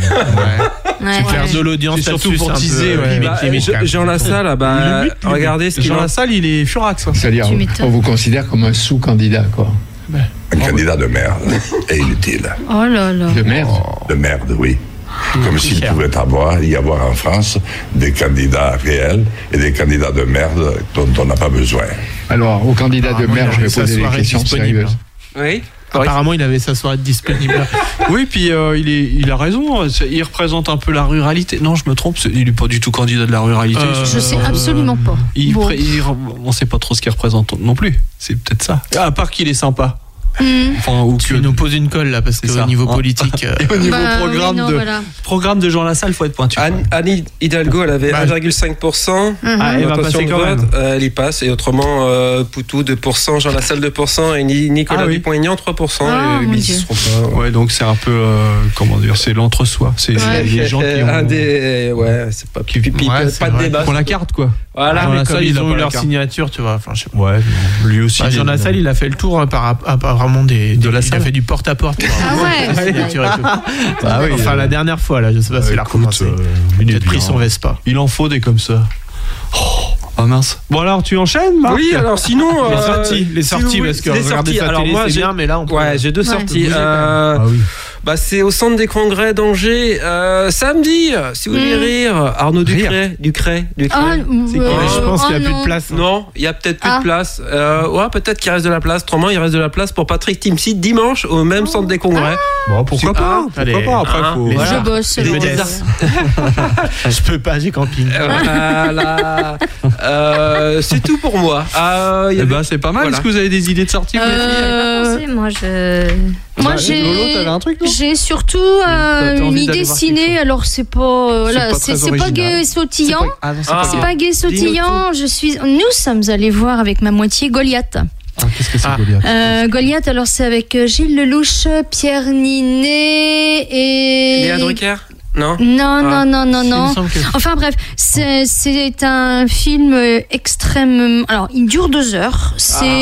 S5: Ouais.
S8: Faire de l'audience
S4: C'est surtout
S8: là-dessus,
S4: pour
S8: c'est un
S4: teaser,
S8: peu,
S4: ouais.
S8: euh,
S3: Bah,
S8: limite, limite,
S3: Je-
S8: quand même.
S3: Jean Lassalle, ah bah,
S4: Limite, limite.
S3: regardez ce qu'il
S4: Jean
S3: en-
S4: Lassalle, il est furax. hein.
S15: C'est-à-dire,
S5: Tu m'étonnes.
S15: on vous considère comme un sous-candidat, quoi. Un candidat de merde et inutile.
S5: Oh là là.
S15: De merde De merde, oui. Comme s'il
S8: cher.
S15: pouvait avoir, y avoir en France des candidats réels et des candidats de merde dont on n'a pas besoin.
S17: Alors, au candidat de
S8: Apparemment,
S17: merde,
S8: il
S17: je vais
S8: avait sa
S17: poser des
S8: soirée
S17: questions
S8: disponible.
S17: sérieuses.
S3: Oui.
S8: Apparemment, il avait sa soirée disponible.
S4: Oui, puis euh, il, est, il a raison. c'est- Il représente un peu la ruralité. Non, je me trompe. c'est- Il est pas du tout candidat de la ruralité.
S8: Euh,
S5: Je sais absolument pas.
S4: Il,
S5: Bon.
S4: pré- il- on sait pas trop ce qu'il représente non plus. C'est peut-être ça. À part qu'il est sympa.
S5: Hmm.
S4: Enfin, ou
S8: Tu
S4: que
S8: nous poses une colle là, parce
S4: C'est
S8: qu'au
S4: ça.
S8: niveau
S4: Hein.
S8: politique. euh,
S4: Et au niveau
S5: Bah,
S4: programme,
S5: oui, non,
S4: de,
S5: voilà.
S4: programme de Jean Lassalle, faut être pointu.
S3: Anne, Anne Hidalgo, elle avait
S8: Bah,
S3: un virgule cinq pour cent.
S4: Ah, elle va
S3: Intention
S4: passer
S3: de
S4: quand
S3: vote,
S4: même.
S3: euh, elle y passe. Et autrement, euh, Poutou deux pour cent, Jean Lassalle deux pour cent et Ni- Nicolas
S4: Ah oui.
S3: Dupont-Aignan trois pour cent.
S5: Ah,
S3: et
S5: mon
S3: mais ils
S5: Dieu.
S3: seront pas.
S4: Ouais, donc c'est un peu, euh, comment dire, c'est l'entre-soi. C'est
S5: Ouais.
S4: les gens qui ont,
S3: un des. Ouais, c'est pas. Puis, puis, puis,
S8: Ouais,
S3: pas
S8: c'est
S3: de
S8: vrai.
S3: débat.
S4: qui ont la carte, quoi.
S3: Voilà.
S8: Ah, mais
S4: Jean
S8: comme
S4: Lassalle,
S8: ils
S4: il a
S8: ont
S4: pas
S8: eu
S4: la
S8: leur
S4: carte.
S8: signature, tu vois. Enfin, je sais pas.
S4: Ouais, lui aussi.
S8: Bah,
S4: il est-
S8: Jean Lassalle, il a fait le tour par, apparemment des,
S4: De
S8: des-
S4: la
S8: il a
S4: salle.
S8: fait du porte-à-porte. pour
S5: Ah
S8: avoir
S5: ouais.
S8: des signatures et tout.
S4: Ah oui,
S8: Enfin,
S4: euh,
S8: la dernière fois, là, je sais pas s'il a
S4: écoute,
S8: recommencé.
S4: euh, il est
S8: Peut-être pris
S4: bien.
S8: son Vespa.
S4: Il en faut des comme ça. Oh, ah mince. Bon alors, tu enchaînes, Marc?
S3: Oui, alors sinon.
S8: Les
S3: euh,
S8: sorties, les
S3: si
S8: sorties,
S3: vous-
S8: parce que
S3: les
S8: regarder
S3: sorties.
S8: sa
S3: Alors
S8: télé,
S3: moi,
S8: c'est
S3: j'ai-
S8: bien, mais là, on peut.
S3: Ouais, j'ai deux
S5: Ouais.
S3: sorties.
S8: Bouger, quand
S3: Euh,
S4: Ah oui.
S3: Bah, c'est au centre des congrès d'Angers, euh, samedi, si vous voulez
S5: Mm.
S3: rire. Arnaud Ducret, Ducret, Ducret.
S5: Ah,
S3: C'est
S5: euh,
S3: quoi
S8: Je pense qu'il n'y a
S5: oh
S8: plus
S5: non.
S8: de place.
S3: Non, il y a peut-être plus
S5: Ah.
S3: de place. Euh, ouais, peut-être qu'il reste de la place. Autrement, il reste de la place pour Patrick Timsit dimanche au même centre des congrès.
S4: Bon, pourquoi pas, pourquoi
S8: Allez.
S4: pas. Après,
S3: Hein,
S4: faut...
S3: les-
S5: Je bosse.
S8: Les
S5: je
S8: modestes.
S5: bosse.
S8: Je peux pas, j'ai camping.
S3: Voilà. Euh, c'est tout pour moi. Euh, il y
S4: Eh
S3: avait-
S4: ben, c'est pas mal.
S3: Voilà.
S4: Est-ce que vous avez des idées de sortie, vous, les filles
S5: Euh,
S7: Pensez, moi, je.
S5: Moi,
S4: Bah,
S5: j'ai.
S4: Lolo, t'avais un truc, non
S5: J'ai surtout
S4: t'as
S5: euh, une
S4: envie d'aller
S5: idée
S4: voir
S5: ciné.
S4: quelque chose.
S5: Alors, c'est pas. euh,
S4: C'est
S5: voilà,
S4: pas
S5: c'est
S4: très
S5: c'est pas
S4: original.
S5: gai et sautillant.
S4: Ah, non, c'est
S3: Ah.
S4: pas
S5: C'est
S4: grave.
S5: pas gai et sautillant. Je suis. Nous sommes allés voir avec ma moitié Goliath.
S4: Ah, qu'est-ce que c'est,
S8: Ah.
S4: Goliath
S5: Euh, Goliath, alors c'est avec euh, Gilles Lelouch, Pierre Ninet et.
S3: Léa Drucker. Non.
S5: Non,
S3: Ah.
S5: non, non, non,
S8: Il me
S5: non.
S8: semble que-
S5: Enfin bref, c'est c'est un film extrêmement. Alors, il dure deux heures.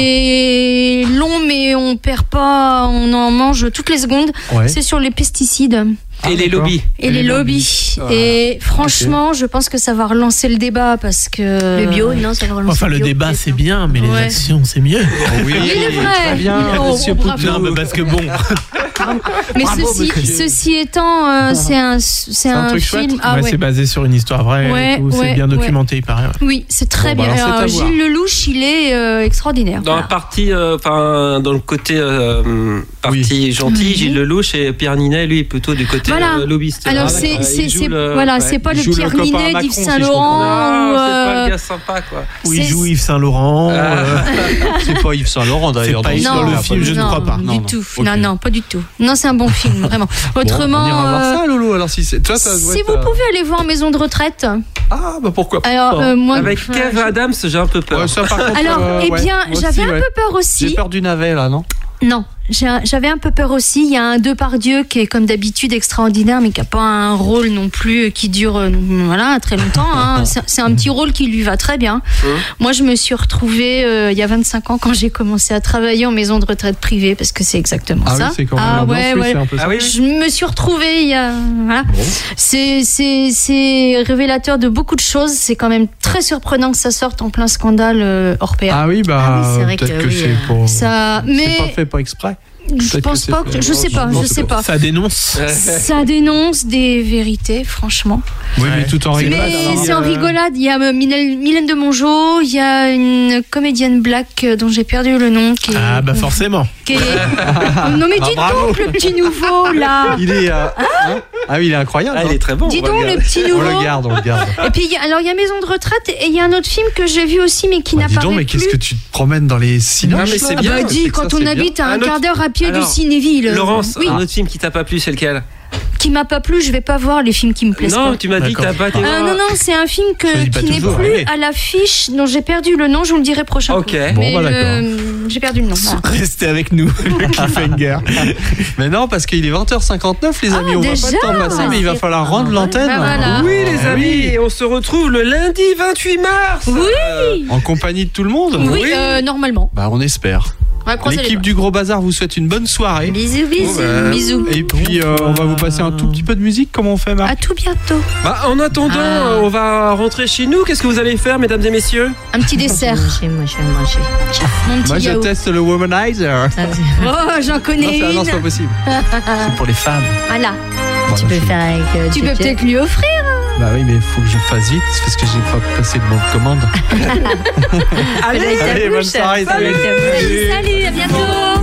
S5: C'est long, mais on perd pas. On en mange toutes les secondes.
S4: Ouais.
S5: C'est sur les pesticides
S3: Et les
S4: d'accord.
S3: lobbies.
S5: et les lobbies.
S3: Ah.
S5: Et franchement, je pense que ça va relancer le débat parce que.
S7: Le bio, non, ça va relancer
S8: Enfin, le
S7: bio,
S8: débat,
S7: peut-être,
S8: c'est
S7: non.
S8: bien, mais les
S5: Ouais.
S8: actions, c'est mieux.
S4: Oui,
S5: Il est vrai.
S4: très bien,
S5: Oh,
S4: monsieur
S5: oh, bravo.
S4: Poutou.
S8: Non, mais parce que bon,
S5: Mais
S4: Bravo,
S5: ceci,
S4: monsieur.
S5: ceci étant, euh, c'est un, c'est
S4: un
S5: un,
S4: truc
S5: film.
S4: chouette.
S5: Ah
S8: ouais,
S5: ouais.
S8: c'est basé sur une histoire vraie.
S5: Ouais,
S8: et tout,
S5: ouais,
S8: c'est bien
S5: ouais.
S8: documenté, il paraît. ouais.
S5: Oui, c'est très
S4: Bon, bah,
S5: bien.
S4: alors, c'est à
S5: Alors,
S4: voir.
S5: Gilles Lelouch, il est euh, extraordinaire.
S3: Dans la
S5: Voilà.
S3: partie, euh, enfin, dans le côté euh, partie gentil,
S5: Mhm.
S3: Gilles Lelouch et Pierre Ninet, lui, plutôt du côté
S5: Voilà.
S3: euh, lobbyiste.
S5: Alors
S3: Ah,
S5: c'est
S3: d'accord.
S5: c'est
S3: Il joue
S5: c'est
S3: le-
S5: voilà,
S3: ouais.
S5: c'est pas
S4: Il
S5: le
S4: joue le
S5: Pierre
S4: copain
S5: Ninet
S4: Macron,
S5: d'Yves
S4: si je
S5: Saint
S3: Non,
S5: Laurent ou
S3: c'est pas
S5: euh,
S3: le gars sympa, quoi.
S8: Où il
S5: C'est-
S8: joue Yves Saint-Laurent.
S5: Ah.
S8: euh,
S4: C'est pas Yves Saint Laurent d'ailleurs.
S8: C'est pas
S4: dans
S8: Yves
S4: ce
S8: dans le
S4: film-là,
S8: film,
S4: pas
S8: je
S4: du
S8: ne
S5: non,
S8: crois pas.
S5: du
S4: Non,
S5: tout.
S4: ok.
S5: Non, non, pas du tout. Non, c'est un bon film, vraiment. Autrement,
S4: Bon, on ira voir
S5: euh,
S4: ça, Lolo. Alors si c'est toi, ça doit
S5: si
S4: être,
S5: vous
S4: euh,
S5: pouvez aller voir Maison de retraite.
S4: Ah, bah pourquoi pas.
S5: Alors, euh, moi,
S3: Avec Kev Adams, j'ai un peu peur.
S4: Ouais, ça, par contre,
S5: alors,
S4: euh,
S5: eh
S4: ouais,
S5: bien,
S4: moi
S5: j'avais
S4: aussi,
S5: un
S4: ouais.
S5: peu peur
S4: J'ai
S5: aussi.
S4: peur du navet là, non
S5: Non, j'ai un- j'avais un peu peur aussi. Il y a un Depardieu qui est comme d'habitude extraordinaire, mais qui n'a pas un rôle non plus qui dure euh, voilà, très longtemps. hein. C'est c'est un petit rôle qui lui va très bien. Moi, je me suis retrouvée euh, il y a vingt-cinq ans quand j'ai commencé à travailler en maison de retraite privée, parce que c'est exactement
S4: Ah oui,
S5: ça.
S4: c'est quand même
S5: ah
S4: l'ambiance,
S5: ouais,
S4: oui,
S5: ouais.
S4: c'est un peu ça.
S3: Ah oui,
S5: Je me suis retrouvée il y a voilà. C'est c'est c'est révélateur de beaucoup de choses. C'est quand même très surprenant que ça sorte en plein scandale euh, européen.
S4: Ah oui, bah
S7: Ah oui, c'est vrai
S4: peut-être
S7: que
S4: que,
S7: oui,
S4: c'est
S7: euh,
S4: pour.
S5: Ça,
S4: C'est
S5: mais
S4: pas fait pas exprès.
S5: je
S4: Peut-être
S5: pense
S4: que
S5: pas.
S4: c'est
S5: Que,
S4: fait.
S5: je sais pas.
S4: Non,
S5: Je
S4: c'est
S5: sais
S4: pas-
S5: pas.
S8: Ça dénonce.
S5: Ça dénonce des vérités, franchement.
S4: Oui, mais tout en rigolade.
S5: Mais
S4: alors.
S5: c'est en rigolade. Il y a euh, Mylène, Mylène de Mongeau, il y a une comédienne black euh, dont j'ai perdu le nom. Qui est,
S8: Ah, bah forcément.
S5: qui est- Non mais dis
S4: Ah, bravo.
S5: donc le petit nouveau là.
S4: Il est. euh, hein ah oui, il est incroyable.
S3: Ah, il
S4: hein.
S3: est très bon.
S5: Dis
S3: on va
S5: donc
S3: le
S5: le
S3: garder.
S5: petit
S4: On
S5: nouveau.
S4: le garde, on le garde.
S5: Et puis il y a- alors il y a Maison de retraite et il y a un autre film que j'ai vu aussi mais qui
S4: Bah, dis
S5: n'apparaît
S4: donc, mais
S5: plus.
S4: qu'est-ce que tu te promènes dans les cinémas
S3: Non, mais c'est
S5: Ah
S3: bien.
S5: bah dis,
S4: c'est que
S5: quand
S4: ça,
S5: on
S4: c'est bien.
S5: habite à un
S3: Un autre-
S5: quart d'heure à pied
S3: Alors,
S5: du Cinéville.
S3: Laurence,
S5: oui,
S3: un autre film qui t'a pas plu, c'est lequel
S5: qui m'a pas plu, je vais pas voir les films qui me plaisent
S3: Non,
S5: pas.
S3: tu m'as dit que t'as pas été
S5: Ah,
S3: voir.
S5: non, non, c'est un film que,
S8: Choisis pas
S5: qui n'est
S8: toujours,
S5: plus
S8: allez.
S5: à l'affiche, dont j'ai perdu le nom, je vous le dirai prochain
S3: Ok.
S5: coup.
S3: Bon,
S5: Mais
S4: bah, d'accord.
S5: euh, j'ai perdu le nom. voilà.
S8: Restez avec nous, le cliffhanger.
S4: Mais non, parce qu'il est vingt heures cinquante-neuf, les amis.
S5: Ah,
S4: on va pas
S5: déjà
S4: le temps passer, mais il va falloir rendre l'antenne.
S5: Bah, voilà.
S3: Oui, les
S4: Ah
S3: amis,
S4: oui.
S3: et on se retrouve le lundi vingt-huit mars.
S5: Oui,
S4: En compagnie de tout le monde.
S5: oui, euh, normalement.
S4: Bah, on espère.
S5: On va croiser les
S4: L'équipe
S5: doigts.
S4: du Gros Bazar vous souhaite une bonne soirée.
S7: Bisous, bisous.
S3: bah,
S5: Bisous.
S4: Et puis, euh, on va vous passer un tout petit peu de musique. Comment on fait, Marc
S5: À tout bientôt.
S3: Bah, en attendant,
S5: Ah.
S3: euh, on va rentrer chez nous. Qu'est-ce que vous allez faire, mesdames et messieurs
S5: Un petit dessert.
S7: Chez moi, je vais manger.
S5: Mon petit
S4: Moi, je
S5: yaourt.
S4: teste le Womanizer.
S7: Ça, c'est-
S5: Oh, j'en
S4: Non,
S5: connais
S4: ça- non, c'est pas
S5: une.
S4: possible. C'est pour les femmes.
S5: Voilà.
S7: Tu peux faire avec. euh,
S5: Tu
S7: J
S5: peux
S7: J.
S5: peut-être lui offrir.
S4: Bah oui, mais il faut que je fasse vite parce que j'ai pas passé de bon de commande.
S7: Avec ta
S4: Allez, bonne
S7: bouche.
S4: soirée, salut.
S7: Avec ta bouche.
S5: Salut, salut, à bientôt.